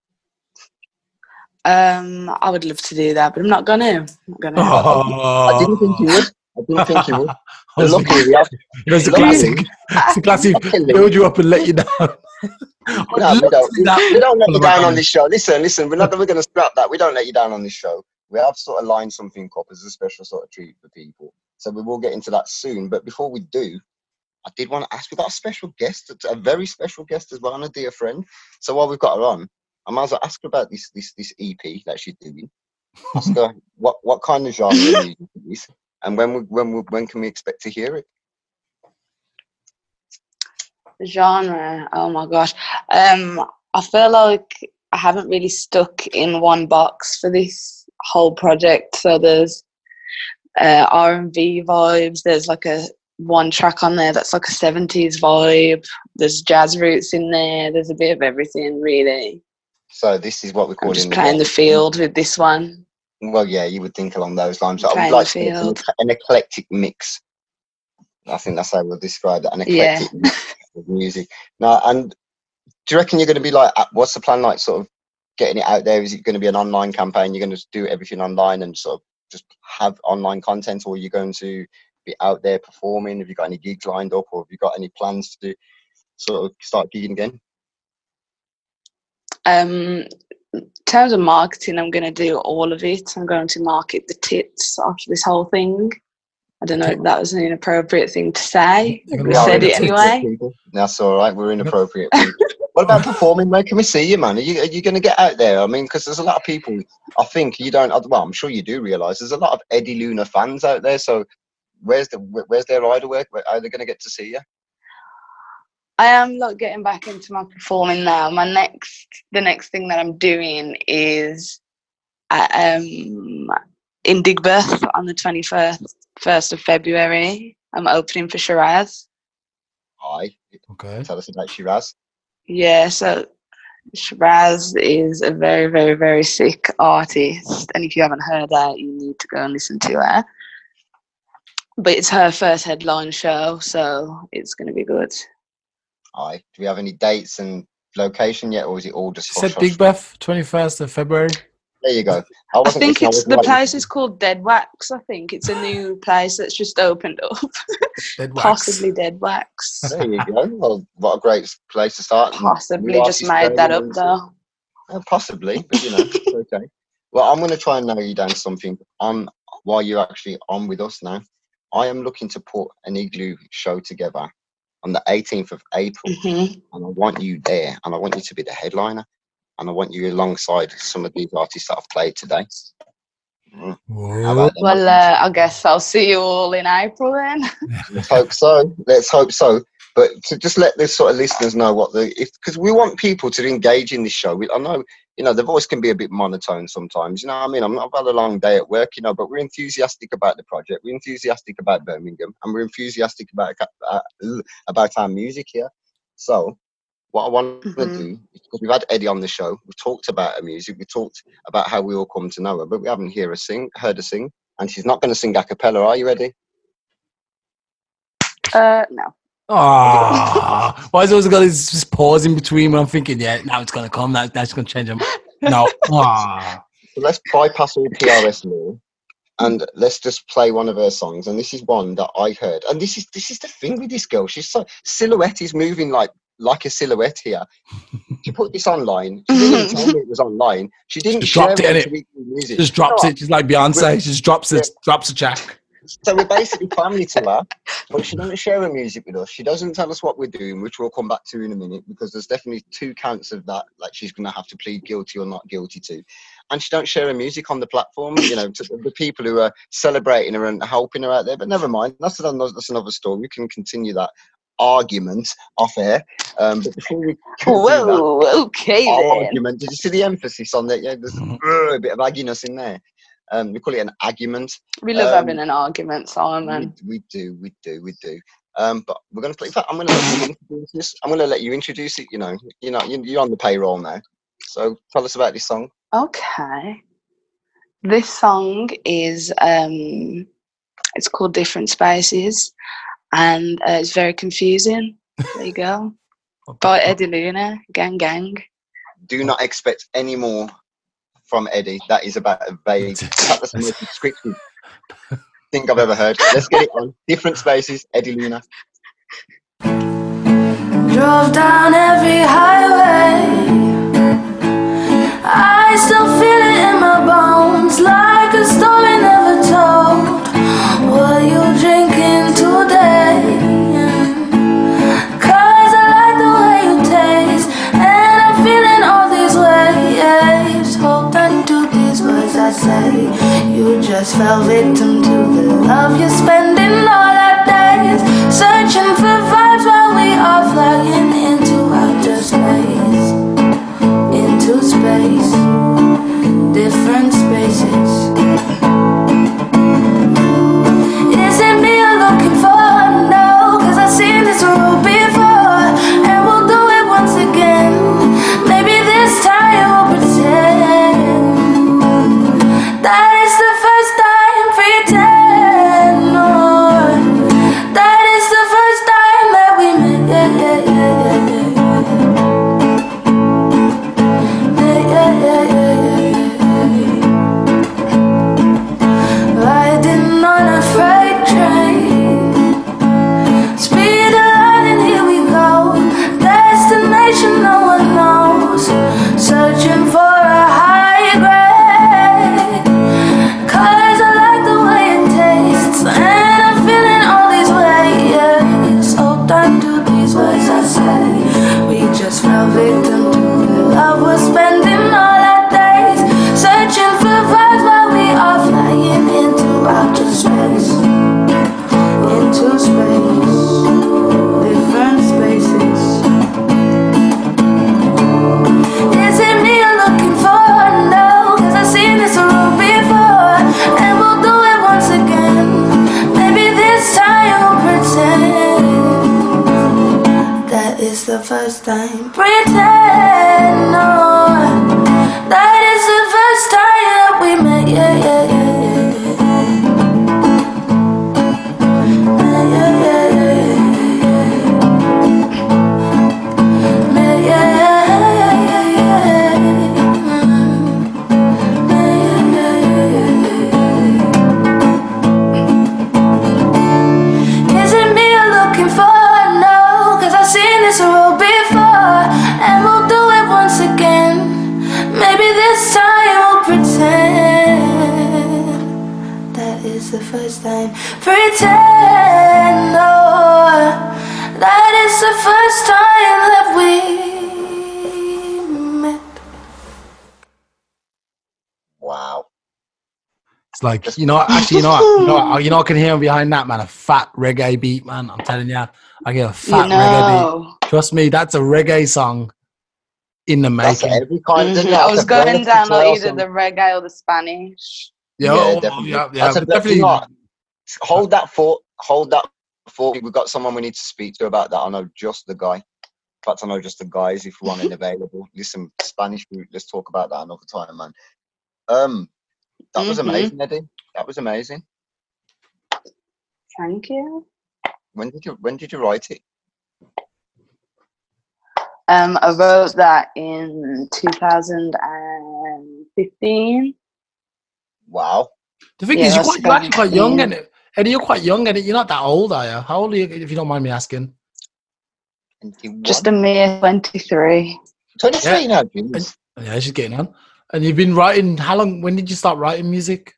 I would love to do that, but I'm not gonna. I didn't think you would. But luckily, It's the classic build you up and let you down. No, we don't let you down on this show. Listen, we're going to scrap that. We don't let you down on this show. We have sort of lined something up as a special sort of treat for people. So we will get into that soon. But before we do, I did want to ask, we've got a special guest, a very special guest as well, and a dear friend. So while we've got her on, I might as well ask her about this EP that she's doing. Ask her what kind of genre music it is, and when can we expect to hear it? Genre, oh my gosh. I feel like I haven't really stuck in one box for this whole project. So there's R&B vibes. There's like one track on there that's like a 70s vibe. There's jazz roots in there. There's a bit of everything, really. So this is what we call I'm just playing the field with this one. Well, yeah, you would think along those lines. I would Playing like the field. an eclectic mix. I think that's how we'll describe it, an eclectic mix of music. Now, and do you reckon you're going to be like, what's the plan, like, sort of getting it out there? Is it going to be an online campaign? You're going to do everything online and sort of just have online content, or are you going to be out there performing? Have you got any gigs lined up, or have you got any plans to sort of start gigging again? In terms of marketing, I'm going to do all of it. I'm going to market the tits after this whole thing. I don't know if that was an inappropriate thing to say. I said it anyway. That's all right. We're inappropriate. What about performing? Where can we see you, man? Are you going to get out there? I mean, because there's a lot of people, I think you don't, well, I'm sure you do realise there's a lot of Eddie Luna fans out there. So where's their rider work? Are they going to get to see you? I am like getting back into my performing now. The next thing that I'm doing is in Digbeth on the 21st of February. I'm opening for Shiraz. Hi. Okay. Tell us about Shiraz. Yeah, so Shiraz is a very, very, very sick artist. And if you haven't heard her, you need to go and listen to her. But it's her first headline show, so it's going to be good. Hi. Do we have any dates and location yet, or is it all just... She said Digbeth, 21st of February. There you go. I think the place is called Dead Wax. I think it's a new place that's just opened up. Dead Wax. Possibly Dead Wax. There you go. Well, what a great place to start. Possibly just made that up though. Possibly, but you know, it's okay. Well, I'm going to try and narrow you down to something while you're actually on with us now. I am looking to put an Igloo show together on the 18th of April, and I want you there, and I want you to be the headliner, and I want you alongside some of these artists that I've played today. Well, I guess I'll see you all in April then. Let's hope so. But to just let the sort of listeners know because we want people to engage in this show. I know, you know, the voice can be a bit monotone sometimes. You know what I mean? I've had a long day at work, you know, but we're enthusiastic about the project. We're enthusiastic about Birmingham, and we're enthusiastic about our music here. So what I want to do, because we've had Eddie on the show, we've talked about her music, we talked about how we all come to know her, but we haven't heard her sing, and she's not going to sing a cappella. Are you ready? No. Ah, why is it always got this just pause in between when I'm thinking, yeah, now it's gonna come, now it's gonna change. No, So let's bypass all PRS law and let's just play one of her songs. And this is one that I heard. And this is the thing with this girl. She's so silhouette is moving like a silhouette here. She put this online. She didn't even tell me it was online. She didn't Just share dropped it, it innit? onto Weekly Music. just drops No, it. She's like Beyonce. She just drops it, drops a check. So we're basically family to her, but she doesn't share her music with us. She doesn't tell us what we're doing, which we'll come back to in a minute, because there's definitely 2 counts of that, like she's going to have to plead guilty or not guilty to. And she don't share her music on the platform, you know, to the people who are celebrating her and helping her out there. But never mind, that's another story. We can continue that argument off air. But before we do that, Whoa, okay our then. argument, did you see the emphasis on that? Yeah, there's a bit of agginess in there. We call it an argument. We love having an argument, Simon. We do. But we're going to play. In fact, I'm going to let you introduce this. I'm going to let you introduce it. You're on the payroll now. So tell us about this song. Okay. This song is it's called Different Spaces, and it's very confusing. There you go. By Eddie Luna, Gang Gang. Do not expect any more from Eddie. That is about a vague. That's the most descriptive thing I've ever heard. Let's get it on. Different Spaces, Eddie Luna. Drove down every highway. I still feel it in my bones, like a story never told. What you drinking today? 'Cause I like the way you taste, and I'm feeling all these ways. Hold on to these words I say. You just fell victim to the love you're spending all our days, searching for vibes while we are flying into outer space. Into space, different spaces. Is it me you're looking for? No, 'cause I've seen this road before, and we'll do it once again. Maybe this time we'll pretend that it's the first time. Pretend, no, that it's the first time that we met. Riding on a freight train, speed alert and here we go. Destination no one knows, searching for a high grade. 'Cause I like the way it tastes, and I'm feeling all these ways. Hold on to these words I say. We just fell victim to the love we're spending all our days, searching for vibes while we are flying into outer space. Into space, different spaces. Is it me you're looking for? No, 'cause I've seen this road before, and we'll do it once again. Maybe this time we'll pretend that it's the first time. Pretend, no, that is the first time that we met. Is it me you're looking for? No, 'cause I've seen this road before, and we'll do it once again. Maybe this time we'll pretend that is the first time. Pretend, no, that is the first time that we met. Wow. It's like, I can hear behind that, man, a fat reggae beat, man. I'm telling you, I get a fat reggae beat. Trust me, that's a reggae song in the That's making. every kind of. I was going down like either the reggae or the Spanish. Yeah, definitely. That's definitely not. Hold that thought. We've got someone we need to speak to about that. I know just the guy. In fact, I know just the guys if one is available. Listen, Spanish route. Let's talk about that another time, man. That was amazing, Eddie. That was amazing. Thank you. When did you write it? I wrote that in 2015. Wow. The thing Yeah, is, that's you're actually quite young, 15. and Eddie, you're quite young, and you're not that old, are you? How old are you, if you don't mind me asking? 21? Just a mere 23. 23 now, And, jeez. yeah, she's getting on. And you've been writing. How long? When did you start writing music?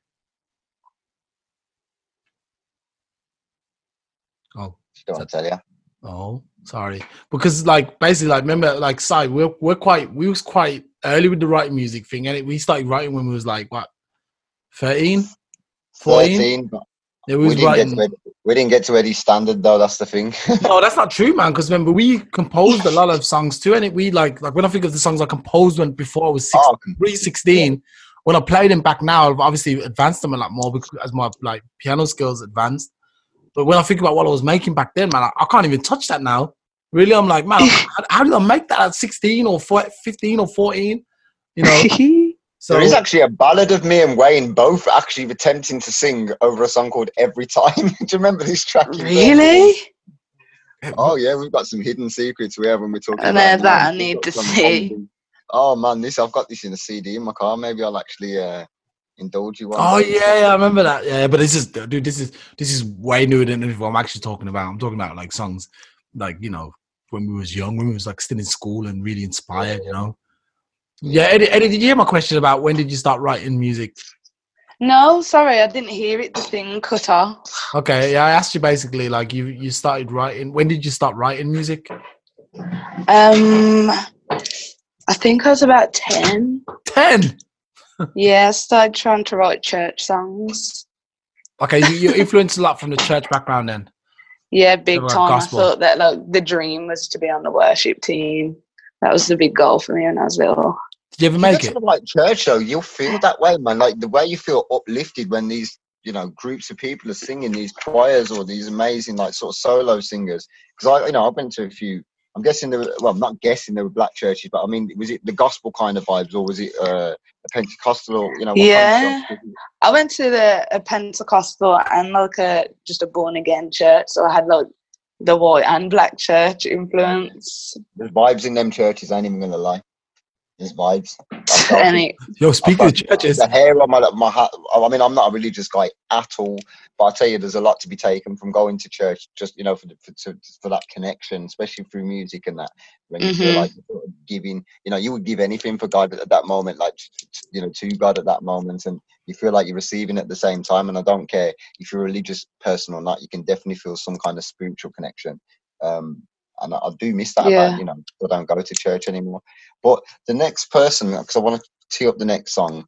Oh, She don't want to tell you. oh, sorry. Because like basically, like remember, like Si, we was quite early with the writing music thing, and we started writing when we was like what, 13, 14. 13. But Yeah, we we was didn't writing. we didn't get to Eddie's standard though. That's the thing. No, that's not true, man. Because remember, we composed a lot of songs too, and we like when I think of the songs I composed when before I was 16. When I play them back now, I've obviously advanced them a lot more because as my like piano skills advanced. But when I think about what I was making back then, man, I can't even touch that now. Really, I'm like, man, how did I make that at 16 or 15 or 14? You know. So There is actually a ballad of me and Wayne both actually attempting to sing over a song called Every Time. Do you remember this track? Really? Oh yeah, we've got some hidden secrets we have when we're talking And about that I We've need got to some see. comedy. Oh man, I've got this in a CD in my car. Maybe I'll actually indulge you one oh day. yeah, I remember that. Yeah, but this is way newer than anything I'm actually talking about. I'm talking about like songs like, you know, when we was young, when we was like still in school and really inspired, you know. Yeah, Eddie, did you hear my question about when did you start writing music? No, sorry, I didn't hear it. The thing cut off. Okay, yeah, I asked you basically like you started writing. When did you start writing music? I think I was about 10. 10. Yeah, I started trying to write church songs. Okay, you influenced a lot from the church background then. Yeah, big Like time. gospel. I thought that like the dream was to be on the worship team. That was the big goal for me when I was little. Did you ever If make you it? go to the right church though, you'll feel that way, man. Like the way you feel uplifted when these, you know, groups of people are singing, these choirs or these amazing like sort of solo singers. Because I went to a few. I'm guessing I'm not guessing there were black churches, but I mean, was it the gospel kind of vibes or was it a Pentecostal? Or, you know, what Yeah. kind of I went to a Pentecostal and like just a born again church, so I had like the white and black church influence. There's vibes in them churches. I ain't even gonna lie. There's vibes. And it, Yo, speaking of churches, The hair on my hat. I mean, I'm not a religious guy at all, but I tell you, there's a lot to be taken from going to church. Just, you know, for that connection, especially through music and that. When you feel like you're sort of giving, you know, you would give anything for God at that moment, like you know, to God at that moment, and you feel like you're receiving at the same time. And I don't care if you're a religious person or not, you can definitely feel some kind of spiritual connection. And I do miss that Yeah. about, you know, I don't go to church anymore. But the next person, because I want to tee up the next song.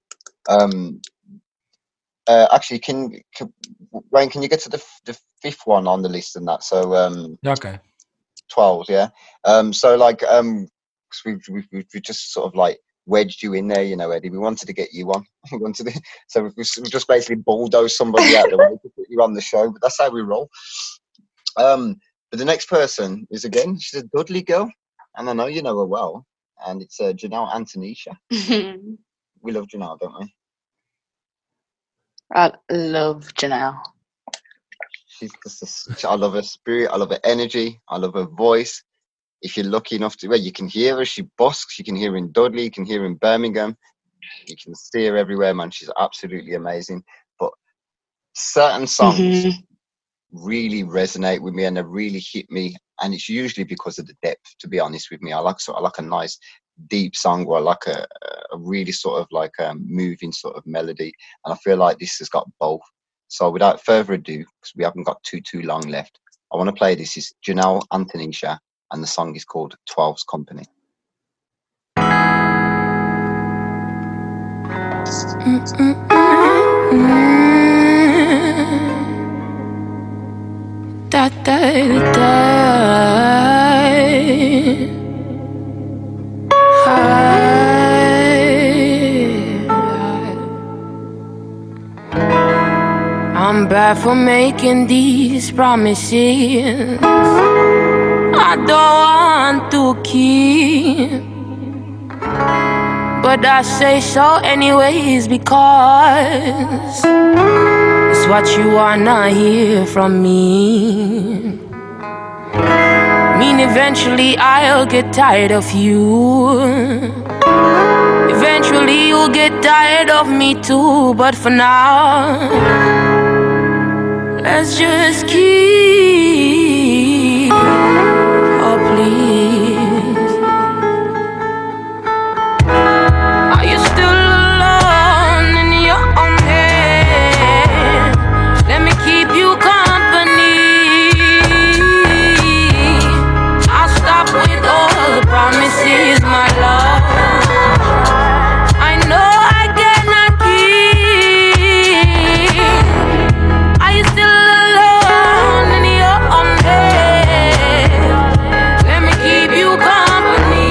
Actually, Wayne, can you get to the fifth one on the list and that? So okay. 12, yeah. So like 'cause we just sort of like wedged you in there, you know, Eddie. We wanted to get you on. So we just basically bulldozed somebody out there to put you on the show. But that's how we roll. But the next person is again, she's a Dudley girl, and I know you know her well, and it's Janelle Antonisha. We love Janelle, don't we? I love Janelle. She's just I love her spirit, I love her energy, I love her voice. If you're lucky enough to, well, you can hear her. She busks. You can hear her in Dudley. You can hear her in Birmingham. You can see her everywhere, man. She's absolutely amazing. But certain songs really resonate with me and they really hit me, and it's usually because of the depth. To be honest with me, I like a nice deep song, or I like a really sort of like a moving sort of melody, and I feel like this has got both. So without further ado, because we haven't got too long left, I want to play this. Is Janelle Antonisha, and the song is called 12's Company. Da, da, da. I'm bad for making these promises I don't want to keep, but I say so anyways because it's what you wanna hear from me. mean eventually I'll get tired of you. Eventually you'll get tired of me too. But for now, let's just keep, oh please. Are you still alone in your own head? Let me keep you company. I'll stop with all the promises, my love. I know I cannot keep. Are you still alone in your own head? Let me keep you company.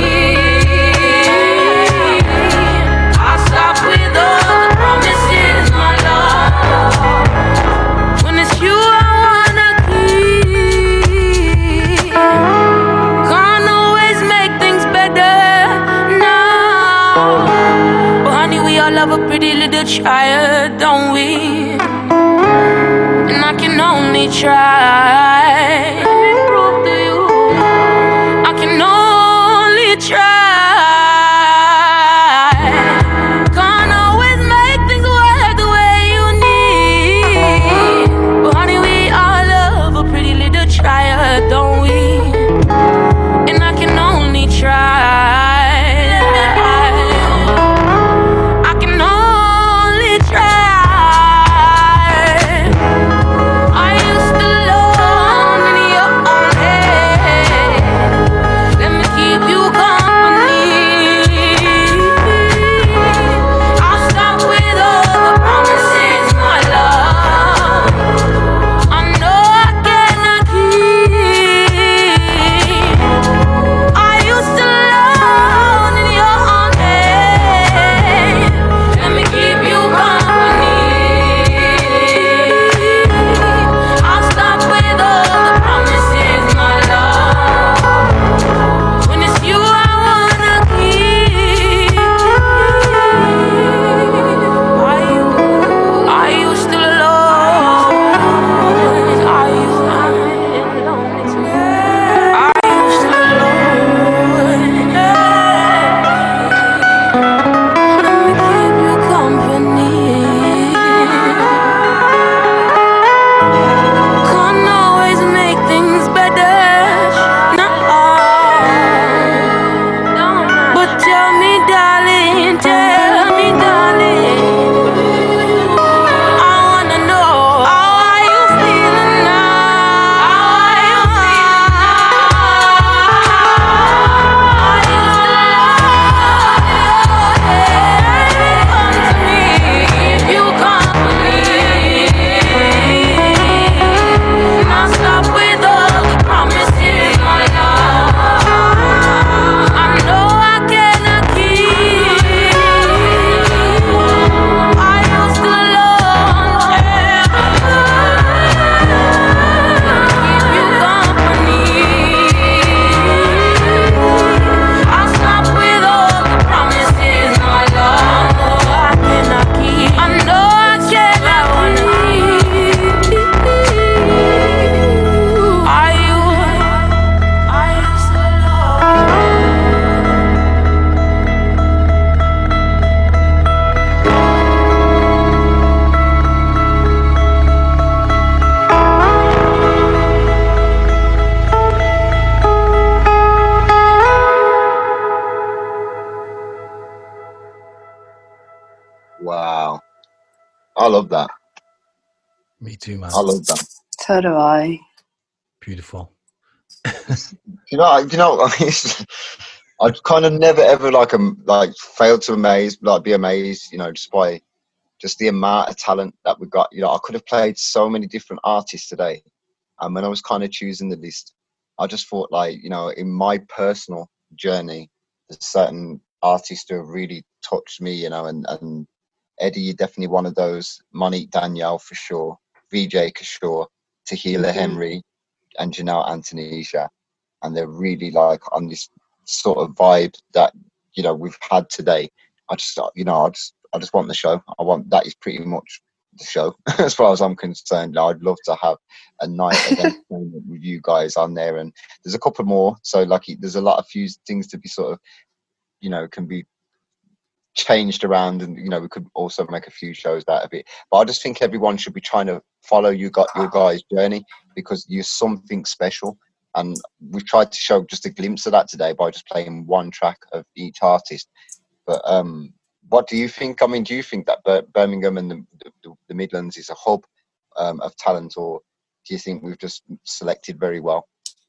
I'll stop with all the promises, my love. When it's you I wanna keep. Can't always make things better, no. But honey, we all love a pretty little child, don't we? And I can only try. Let me prove to you, I can only try. Can't always make things work the way you need. But honey, we all love a pretty little child, don't we? And I can only try. I can only try. Are you still alone in your own head? Let me keep you company. I'll stop with all the promises, my love. I know I cannot keep. Are you still alone in your own head? Let me keep you company. I'll stop with all the promises, my love. When it's you I wanna keep. Are you still alone? Are you still alone? Let me keep you company. Can't always make things better, no. But tell me, darling, I wanna know, how are you feeling now? How are you Wow. I love that. Me too, man. I love that. So do I. Beautiful. You know, I've kind of never ever like failed to be amazed, just by just the amount of talent that we got. I could have played so many different artists today. And when I was kind of choosing the list, I just thought in my personal journey, there's certain artists who have really touched me, and Eddie, you're definitely one of those. Monique Danielle for sure. VJ Kishore, Tahila Henry, and Janelle Antonisha. And they're really on this sort of vibe that, we've had today. I just want the show. That is pretty much the show. As far as I'm concerned, I'd love to have a night of entertainment with you guys on there. And there's a couple more, so like there's a lot of few things to be sort of, you know, can be changed around, and you know, we could also make a few shows out of it. But I just think everyone should be trying to follow your guys' journey, because you're something special. And we've tried to show just a glimpse of that today by just playing one track of each artist. But what do you think? I mean, do you think that Birmingham and the Midlands is a hub of talent, or do you think we've just selected very well?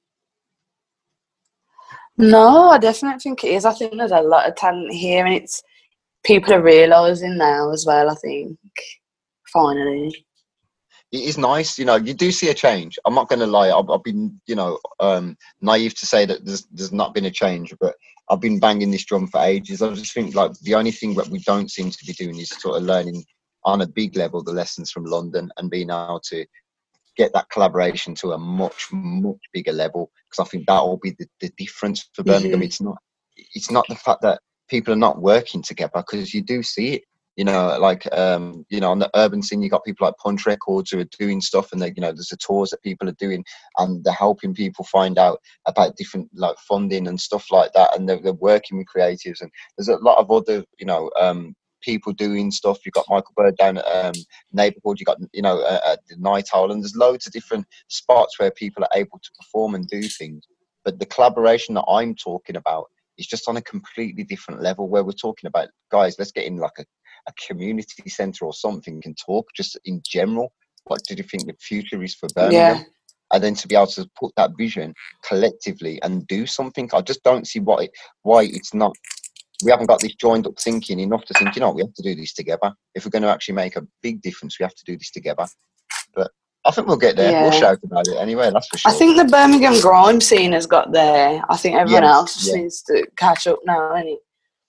No, I definitely think it is. I think there's a lot of talent here, and it's people are realising now as well, I think, finally. It is nice, you know, you do see a change. I'm not going to lie. I've been, you know, naive to say that there's not been a change, but I've been banging this drum for ages. I just think like the only thing that we don't seem to be doing is sort of learning on a big level the lessons from London and being able to get that collaboration to a much, much bigger level, because I think that will be the difference for Birmingham. It's not the fact that people are not working together, because you do see it. You know, like, you know, on the urban scene, you got people like Punch Records who are doing stuff, and they, you know, there's the tours that people are doing, and they're helping people find out about different like funding and stuff like that, and they're working with creatives, and there's a lot of other, you know, people doing stuff. You've got Michael Bird down at Neighbourhood, you got, you know, at the Night Owl, and there's loads of different spots where people are able to perform and do things. But the collaboration that I'm talking about is just on a completely different level, where we're talking about, guys, let's get in like a community centre or something and talk just in general. What do you think the future is for Birmingham? And then to be able to put that vision collectively and do something. I just don't see why it's not. We haven't got this joined up thinking enough to think, you know, we have to do this together. If we're going to actually make a big difference, we have to do this together. But I think we'll get there. Yeah. We'll shout about it anyway, that's for sure. I think the Birmingham grime scene has got there. I think everyone else needs to catch up now, innit?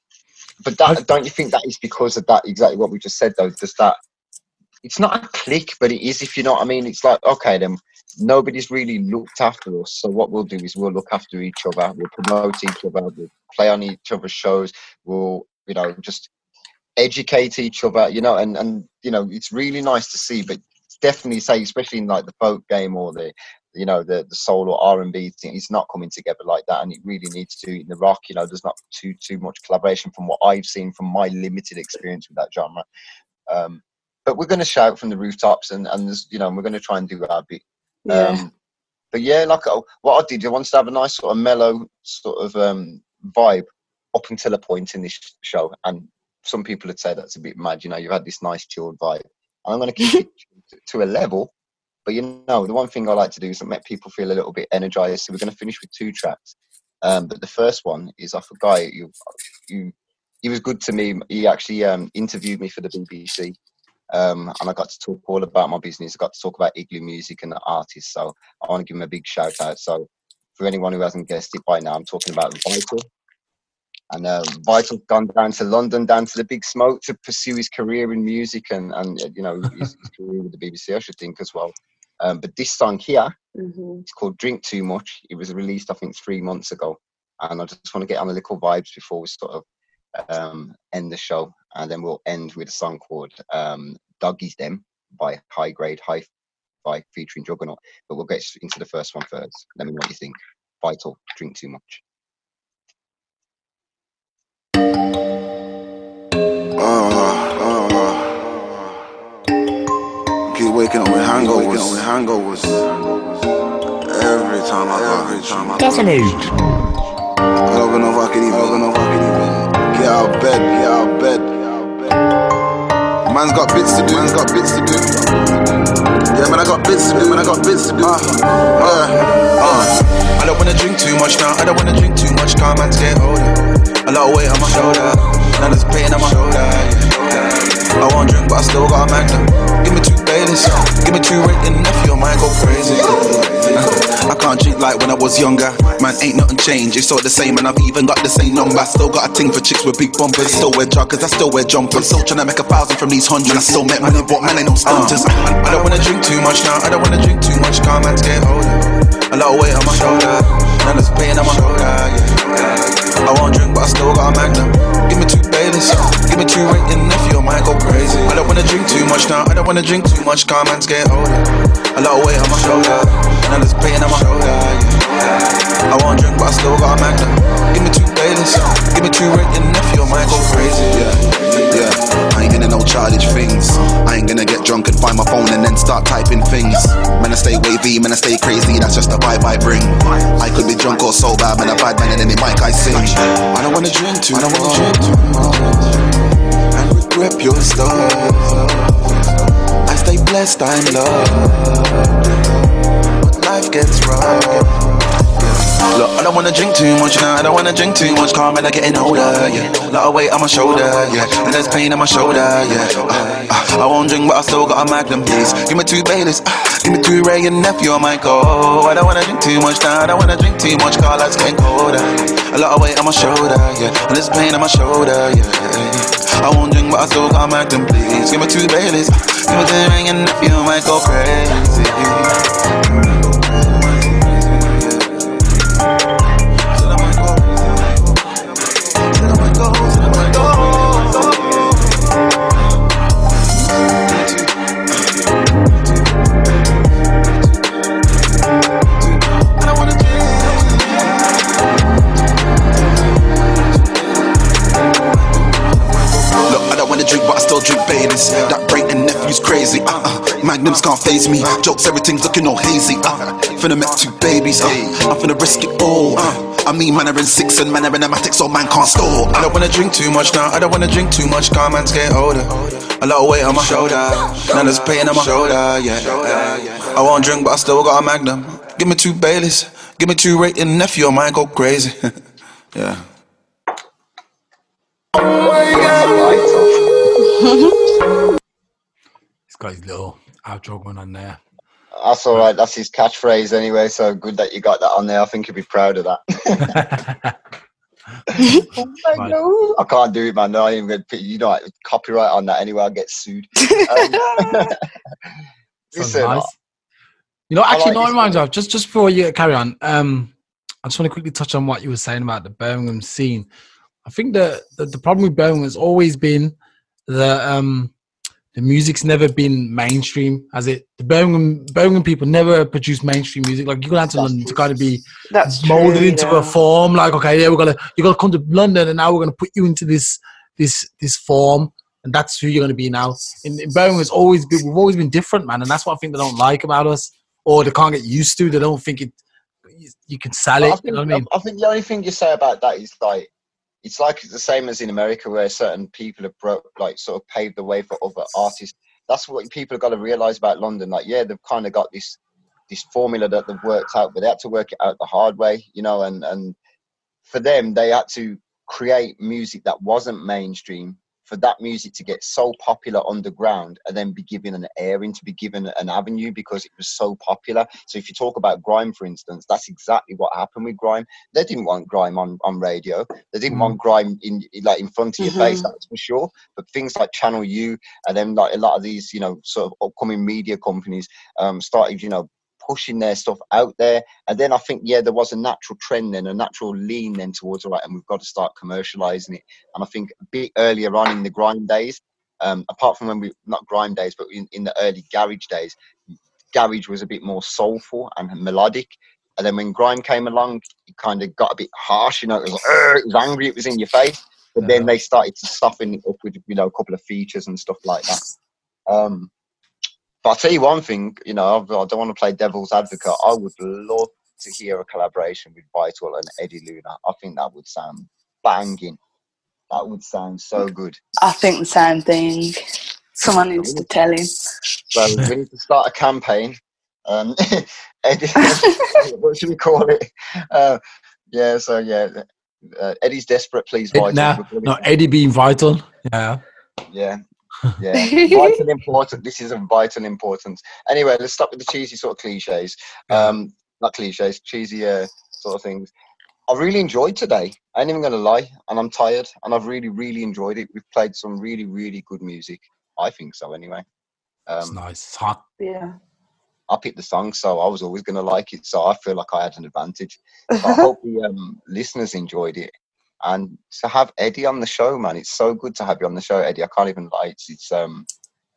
But that, don't you think that is because of that, exactly what we just said, though? Just that, it's not a clique, but it is, if you know what I mean. It's like, okay, then nobody's really looked after us. So what we'll do is we'll look after each other. We'll promote each other. We'll play on each other's shows. We'll, you know, just educate each other, you know, and you know, it's really nice to see, but definitely say, especially in like the folk game or the, you know, the soul or R&B thing, it's not coming together like that, and it really needs to. In the rock, you know, there's not too much collaboration from what I've seen from my limited experience with that genre. But we're going to shout from the rooftops, and there's, you know, we're going to try and do our bit. But yeah, like what I did, I wanted to have a nice sort of mellow sort of vibe up until a point in this show, and some people would say that's a bit mad. You know, you've had this nice chilled vibe, and I'm going to keep it to a level. But you know, the one thing I like to do is make people feel a little bit energized. So we're going to finish with 2 tracks. But the first one is off a guy he was good to me. He actually interviewed me for the BBC. And I got to talk all about my business. I got to talk about Igloo Music and the artists. So I want to give him a big shout out. So for anyone who hasn't guessed it by now, I'm talking about Vital. And Vital's gone down to London, down to the Big Smoke, to pursue his career in music and you know, his career with the BBC, I should think, as well. But this song here, it's called Drink Too Much. It was released, I think, 3 months ago. And I just want to get on the little vibes before we sort of end the show. And then we'll end with a song called Doggies Them by High Grade Hi-Fi featuring Juggernaut. But we'll get into the first one first. Let me know what you think. Vital, Drink Too Much. Keep waking up with hangovers. Every time I I don't know if I can even get out of bed. Man's got bits to do. Yeah, man, I got bits to do. I don't wanna drink too much now. Can't man's get older. A lot of weight on my shoulder. Now there's pain on my shoulder. I won't drink, but I still got a magnum. Give me 2 Baileys, give me 2 rating, if your mind go crazy. I can't drink like when I was younger. Man, ain't nothing changed, it's all the same, and I've even got the same number. Still got a thing for chicks with big bumpers. Still wear joggers, I still wear jumpers. Still tryna make 1,000 from these 100. I still met money, but man, ain't no stunters. I don't wanna drink too much now. Can't man's get older. A lot of weight on my shoulder. Now there's pain on my shoulder. I won't drink, but I still got a magnum. Give me 2 Baileys, give me 2 rating, if your mind go crazy. I don't wanna wanna drink too much now. I don't wanna drink too much. Car man's getting older. A lot of weight on my shoulder. Now there's pain on my shoulder. Yeah. I won't drink, but I still got a Magnum. Give me 2 Baileys. Give me 2 Rick and nephew. I might go crazy. Yeah. I ain't gonna no childish things. I ain't gonna get drunk and find my phone and then start typing things. Man, I stay wavy, man, I stay crazy. That's just the vibe I bring. I could be drunk or sober, man, a bad man and any mic I sing. I don't wanna drink too much. And regret your stuff. I stay blessed, I'm loved. But life gets rough. Look, I don't wanna drink too much now. I don't wanna drink too much. Car man, I'm getting older. Yeah, lot of weight on my shoulder. Yeah, and there's pain on my shoulder. Yeah, I won't drink, but I still got a Magnum. Please, give me 2 Baileys. Give me 2 Ray and nephew. I might go. I don't wanna drink too much now. I don't wanna drink too much. Car lights getting colder. A lot of weight on my shoulder. Yeah, and there's pain on my shoulder. Yeah, I won't drink, but I still got a Magnum. Please, give me 2 Baileys. Give me 2 Ray and nephew. I might go crazy. That Bray and nephew's crazy. Magnums can't faze me. Jokes, everything's looking all hazy. Finna make 2 babies. I'm finna risk it all. I mean, man are in 6 and man are in a matic, so man can't stall. I don't wanna drink too much now. I don't wanna drink too much. Car man's getting older. A lot of weight on my shoulder. Now there's pain on my shoulder. Yeah. I won't drink, but I still got a Magnum. Give me 2 Baileys. Give me 2 Ray and nephew. I might go crazy. Yeah. He's got his little outro going on there. That's all right. That's his catchphrase anyway. So good that you got that on there. I think you'll be proud of that. Oh, I can't do it, man. No, I ain't even gonna, you know, copyright on that anyway. I'll get sued. Listen, nice. You know, actually, like no, it reminds me of, just before you carry on, I just want to quickly touch on what you were saying about the Birmingham scene. I think the problem with Birmingham has always been the music's never been mainstream, has it? The Birmingham people never produce mainstream music. Like, you go down to London to kind of be molded into a form. Like, okay, yeah, you gotta come to London, and now we're gonna put you into this form, and that's who you're gonna be now. In Birmingham, we've always been different, man, and that's what I think they don't like about us, or they can't get used to. They don't think you can sell it. You know what I mean? I think the only thing you say about that is like, it's the same as in America, where certain people have sort of paved the way for other artists. That's what people have got to realise about London. Like, yeah, they've kind of got this formula that they've worked out, but they had to work it out the hard way, you know. And for them, they had to create music that wasn't mainstream, for that music to get so popular underground and then be given an airing, to be given an avenue, because it was so popular. So if you talk about grime, for instance, that's exactly what happened with grime. They didn't want grime on radio. They didn't want grime in front of your face, that's for sure. But things like Channel U, and then like a lot of these, you know, sort of upcoming media companies started, you know, pushing their stuff out there. And then I think, yeah, there was a natural trend then, a natural lean then towards, all right, and we've got to start commercializing it. And I think a bit earlier on in the grime days, apart from not grime days, but in the early garage days, garage was a bit more soulful and melodic. And then when grime came along, it kind of got a bit harsh, you know, it was angry, it was in your face. But then they started to soften it up with, you know, a couple of features and stuff like that. But I'll tell you one thing, you know, I don't want to play devil's advocate. I would love to hear a collaboration with Vital and Eddie Luna. I think that would sound banging. That would sound so good. I think the same thing. Someone needs to tell him. So we need to start a campaign. Eddie, what should we call it? Eddie's desperate, please, Vital. No, Eddie being Vital. Yeah. Yeah. Yeah, vital important. This is of vital importance. Anyway, let's stop with the cheesy sort of cliches. Not cliches, cheesy sort of things. I really enjoyed today. I ain't even gonna lie, and I'm tired, and I've really, really enjoyed it. We've played some really, really good music. I think so, anyway. It's nice. It's hot. Yeah. I picked the song, so I was always gonna like it. So I feel like I had an advantage. So I hope the listeners enjoyed it. And to have Eddie on the show, man, it's so good to have you on the show, Eddie. I can't even lie. It's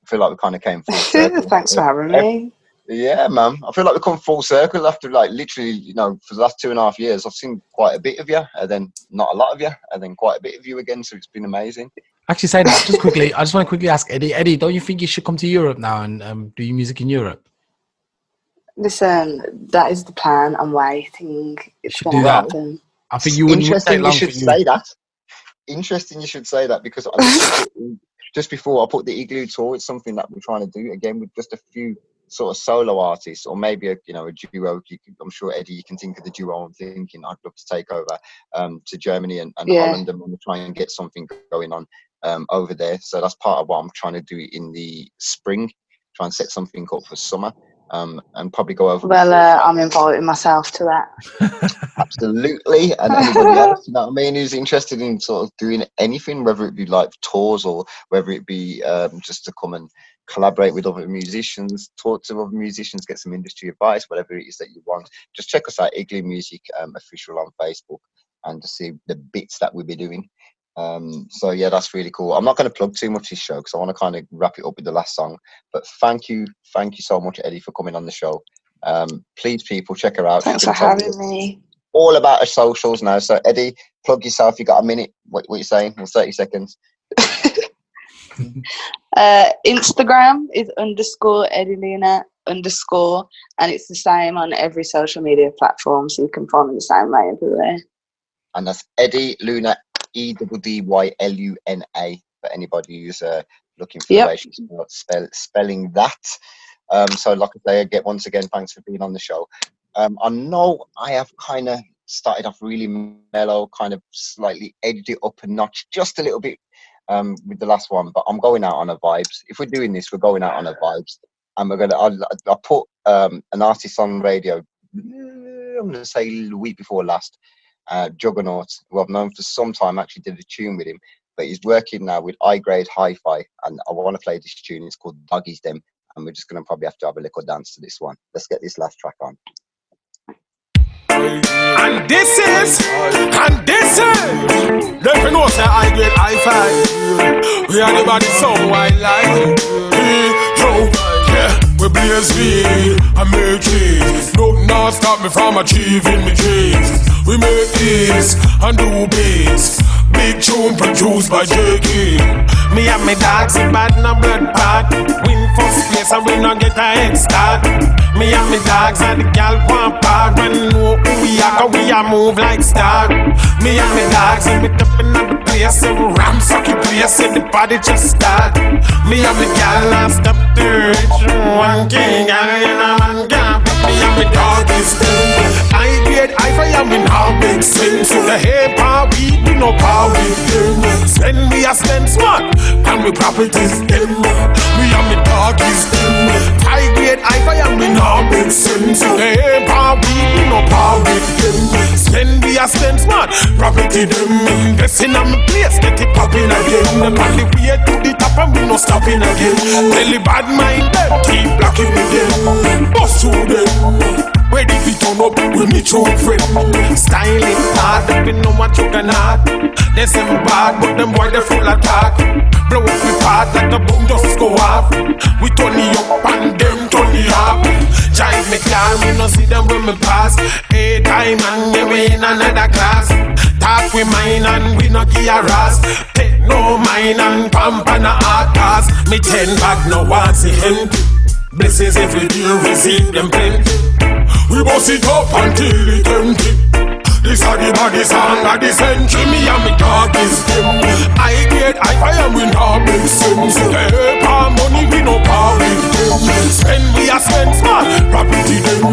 feel like we kind of came full circle. Thanks for having me. Yeah, man. I feel like we've come full circle after, like, literally, you know, for the last 2.5 years, I've seen quite a bit of you, and then not a lot of you, and then quite a bit of you again. So it's been amazing. Actually, say that just quickly. I just want to quickly ask Eddie. Eddie, don't you think you should come to Europe now and do your music in Europe? Listen, that is the plan. I'm waiting. It's should going do to that. happen. I think you wouldn't take Interesting long you should for you. say that. Interesting you should say that, because just before I put the Igloo tour, it's something that we're trying to do again with just a few sort of solo artists, or maybe a duo. I'm sure, Eddie, you can think of the duo I'm thinking. I'd love to take over to Germany and Holland, and we'll try and get something going on over there. So that's part of what I'm trying to do in the spring, try and set something up for summer, and probably go over. Well, I'm inviting myself to that. Absolutely. And anybody else, you know what I mean, who's interested in sort of doing anything, whether it be like tours or whether it be just to come and collaborate with other musicians, talk to other musicians, get some industry advice, whatever it is that you want, just check us out, Igloo Music Official on Facebook, and to see the bits that we'll be doing. So yeah, that's really cool. I'm not going to plug too much this show because I want to kind of wrap it up with the last song, but thank you so much, Eddie, for coming on the show. Please, people, check her out. Thanks for having me. All about her socials now. So Eddie, plug yourself. You got a minute. What you saying? In 30 seconds. Instagram is _EddieLuna_ and it's the same on every social media platform, so you can find me the same way everywhere. And that's Eddie Luna, EDDYLUNA, for anybody who's looking for the way she's spelling that. So like I say, again, once again, thanks for being on the show. I know I have kind of started off really mellow, kind of slightly edged it up a notch just a little bit with the last one, but I'm going out on a vibes. If we're doing this, we're going out on a vibes, and I put an artist on radio, I'm going to say the week before last, Juggernaut, who I've known for some time, actually did a tune with him, but he's working now with iGrade Hi-Fi, and I want to play this tune. It's called Doggies Them, and we're just going to probably have to have a little dance to this one. Let's get this last track on. And this is, let me know say I get Hi-Fi. We are the body so white like we blaze weed and make cheese. Don't not stop me from achieving my dreams. We make this and do this. Big tune produced by J.K. Me and my dogs in bad no blood pot. Win first place and we not get a head start. Me and my dogs and the gal one part. When know who we are, cause we a move like star. Me and my dogs and we tapping at the place. So we ramsack the place and the party just start. Me and my gal last stop the rich one king. And you know man can't beat me and my dog is dead. I get Hi-Fi and we now big swing. So the hip hop we no power with them. Spend me a spend smart and we properties them. Me and my dog is them. I get Hi-Fi and we now big swing. So the hip hop we no power with them. Spend me a spend smart property them. Investing on my place, get it popping again. On the way to the top and we no stopping again. Tell the bad mind them, keep blocking again. Bust through them. Ready to turn up with me true friend. Styling hard, up in no one juggernaut. They say me bad, but them boy they full of talk. Blow up me part like the boom just go off. We turn it up and them turn it off. Drive me car, we no see them when me pass. 8 time and yeah, we in another class. Talk we mine and we no give a ras. Take no mine and pump and a hard cars. Me 10 bag no one see empty. Blessings every day, receive them plenty. We bust it up until it empty. This are the body song of the century. Me and me dog is them. I get Hi-Fi and we not make sense. Hey, power money we no power with them. Spend we a spend smart property them.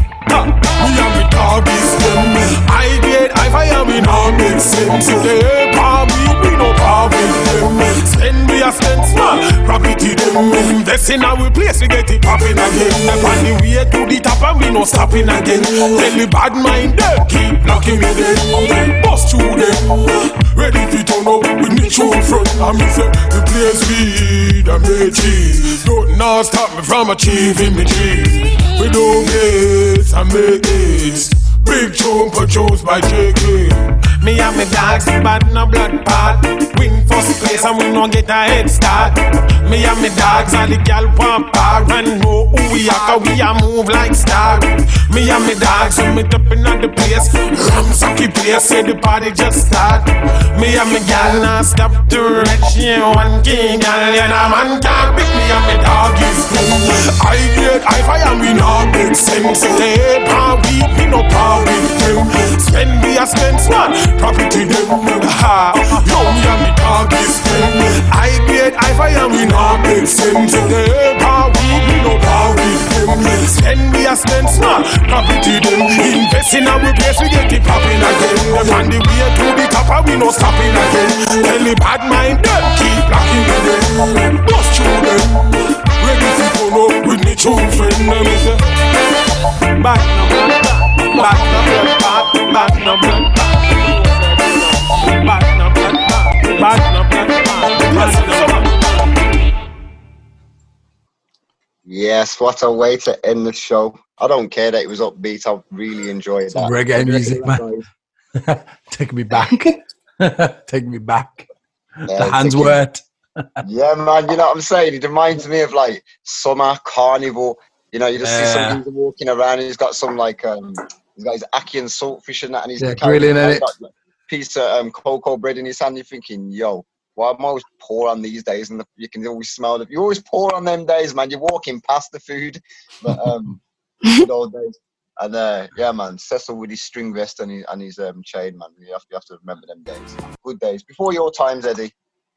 Me and me dog is them. I get Hi-Fi and we not make sense. Hey, power we no power with them. Spend we a spend smart property them. Investing our place we get it popping again. On the way to the top and we no stopping again. Tell the bad mind them keep blocking me them. Bust through them. Ready to turn up with me true front. And me say the place weed and make cheese. Don't not stop me from achieving me dreams. We do this and make this. Big tune produced by J.K. Me and me dogs, bad no blood part. Win first place and we no get a head start. Me and me dogs, all the gal want par. And know who we are, cause we a move like star. Me and me dogs, so me tapping at the place. Ramsaki place, say the party just start. Me and me gal now stop to reach you. One king, gal, and a man can't pick me and me dog is cool. I get high fire, we not make sense. They power weed, me no power with them. Spend me a spend smart, property them. Ha, yo, me and me dog is them. I get high fire, we not make sense. They power weed, me no power with them. Spend me a spend smart, property them. Invest in our place, we get it popping again. Them on the way to the top, and we no stopping again. Tell the bad mind, them keep blocking again. Bust through them. Ready to pull up with me true friend. Them is a back no blood, back no blood, back no blood, back no blood, back no blood. Yes, what a way to end the show. I don't care that it was upbeat. I really enjoyed Some that. reggae music, man. Take me back. Take me back. The hands word. Yeah, man, you know what I'm saying? It reminds me of like summer carnival. You know, you just see some people walking around and he's got some like he's got his ackee and saltfish and that, and he's grilling in it. got a piece of cocoa bread in his hand. You're thinking, yo, why am I always poor on these days? And you can always smell it. You're always poor on them days, man. You're walking past the food, but good old days. And yeah, man, Cecil with his string vest and his chain, man. You have to remember them days. Good days before your times, Eddie.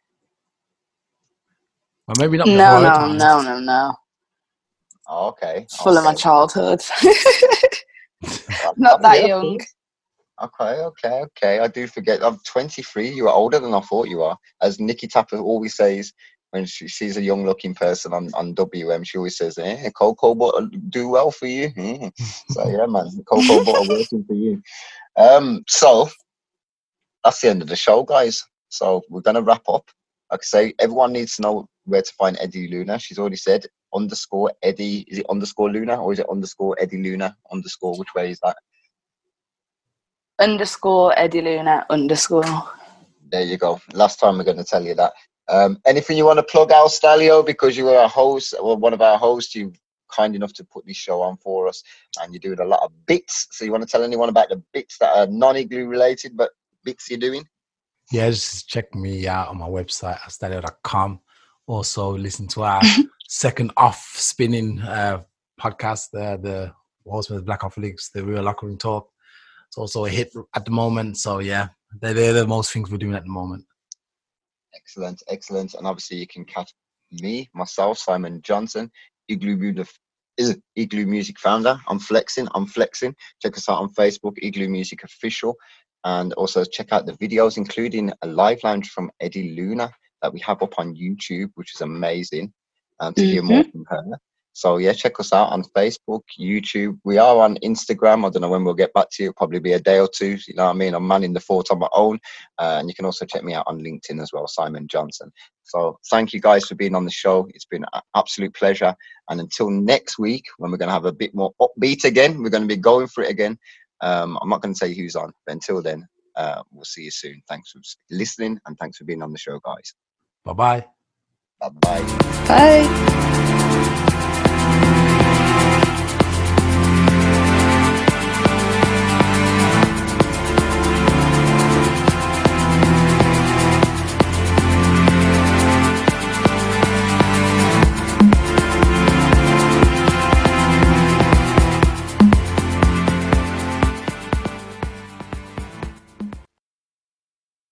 Well, maybe not. No. Oh, okay. Full of my childhood. Not that young. Okay. I do forget. I'm 23. You are older than I thought you are. As Nikki Tapper always says, when she sees a young-looking person on WM, she always says, cocoa butter do well for you. So, yeah, man, cocoa butter working for you. So, that's the end of the show, guys. So, we're going to wrap up. Like I say, everyone needs to know where to find Eddie Luna. She's already said _Eddie. Is it _Luna or is it _Eddie Luna _? Which way is that? _Eddie Luna _. There you go. Last time we're going to tell you that. Anything you want to plug out, Stalio? Because you were a host, or one of our hosts, you kind enough to put this show on for us, and you're doing a lot of bits. So you want to tell anyone about the bits that are non-igloo related, but bits you're doing? Yeah, just check me out on my website, stalio.com. Also, listen to our second off spinning podcast, the Walsmith Black Off Leagues, the Real Locker Room Talk. It's also a hit at the moment. So yeah, they're the most things we're doing at the moment. Excellent. And obviously you can catch me, myself, Simon Johnson, Igloo Music founder. I'm flexing. Check us out on Facebook, Igloo Music Official. And also check out the videos, including a live lounge from Eddie Luna that we have up on YouTube, which is amazing, to hear more from her. So yeah, check us out on Facebook, YouTube. We are on Instagram. I don't know when we'll get back to you. It'll probably be a day or two. You know what I mean? I'm manning the fort on my own. And you can also check me out on LinkedIn as well, Simon Johnson. So thank you guys for being on the show. It's been an absolute pleasure. And until next week, when we're going to have a bit more upbeat again, we're going to be going for it again. I'm not going to say who's on, but until then, we'll see you soon. Thanks for listening and thanks for being on the show, guys. Bye-bye. Bye-bye. Bye.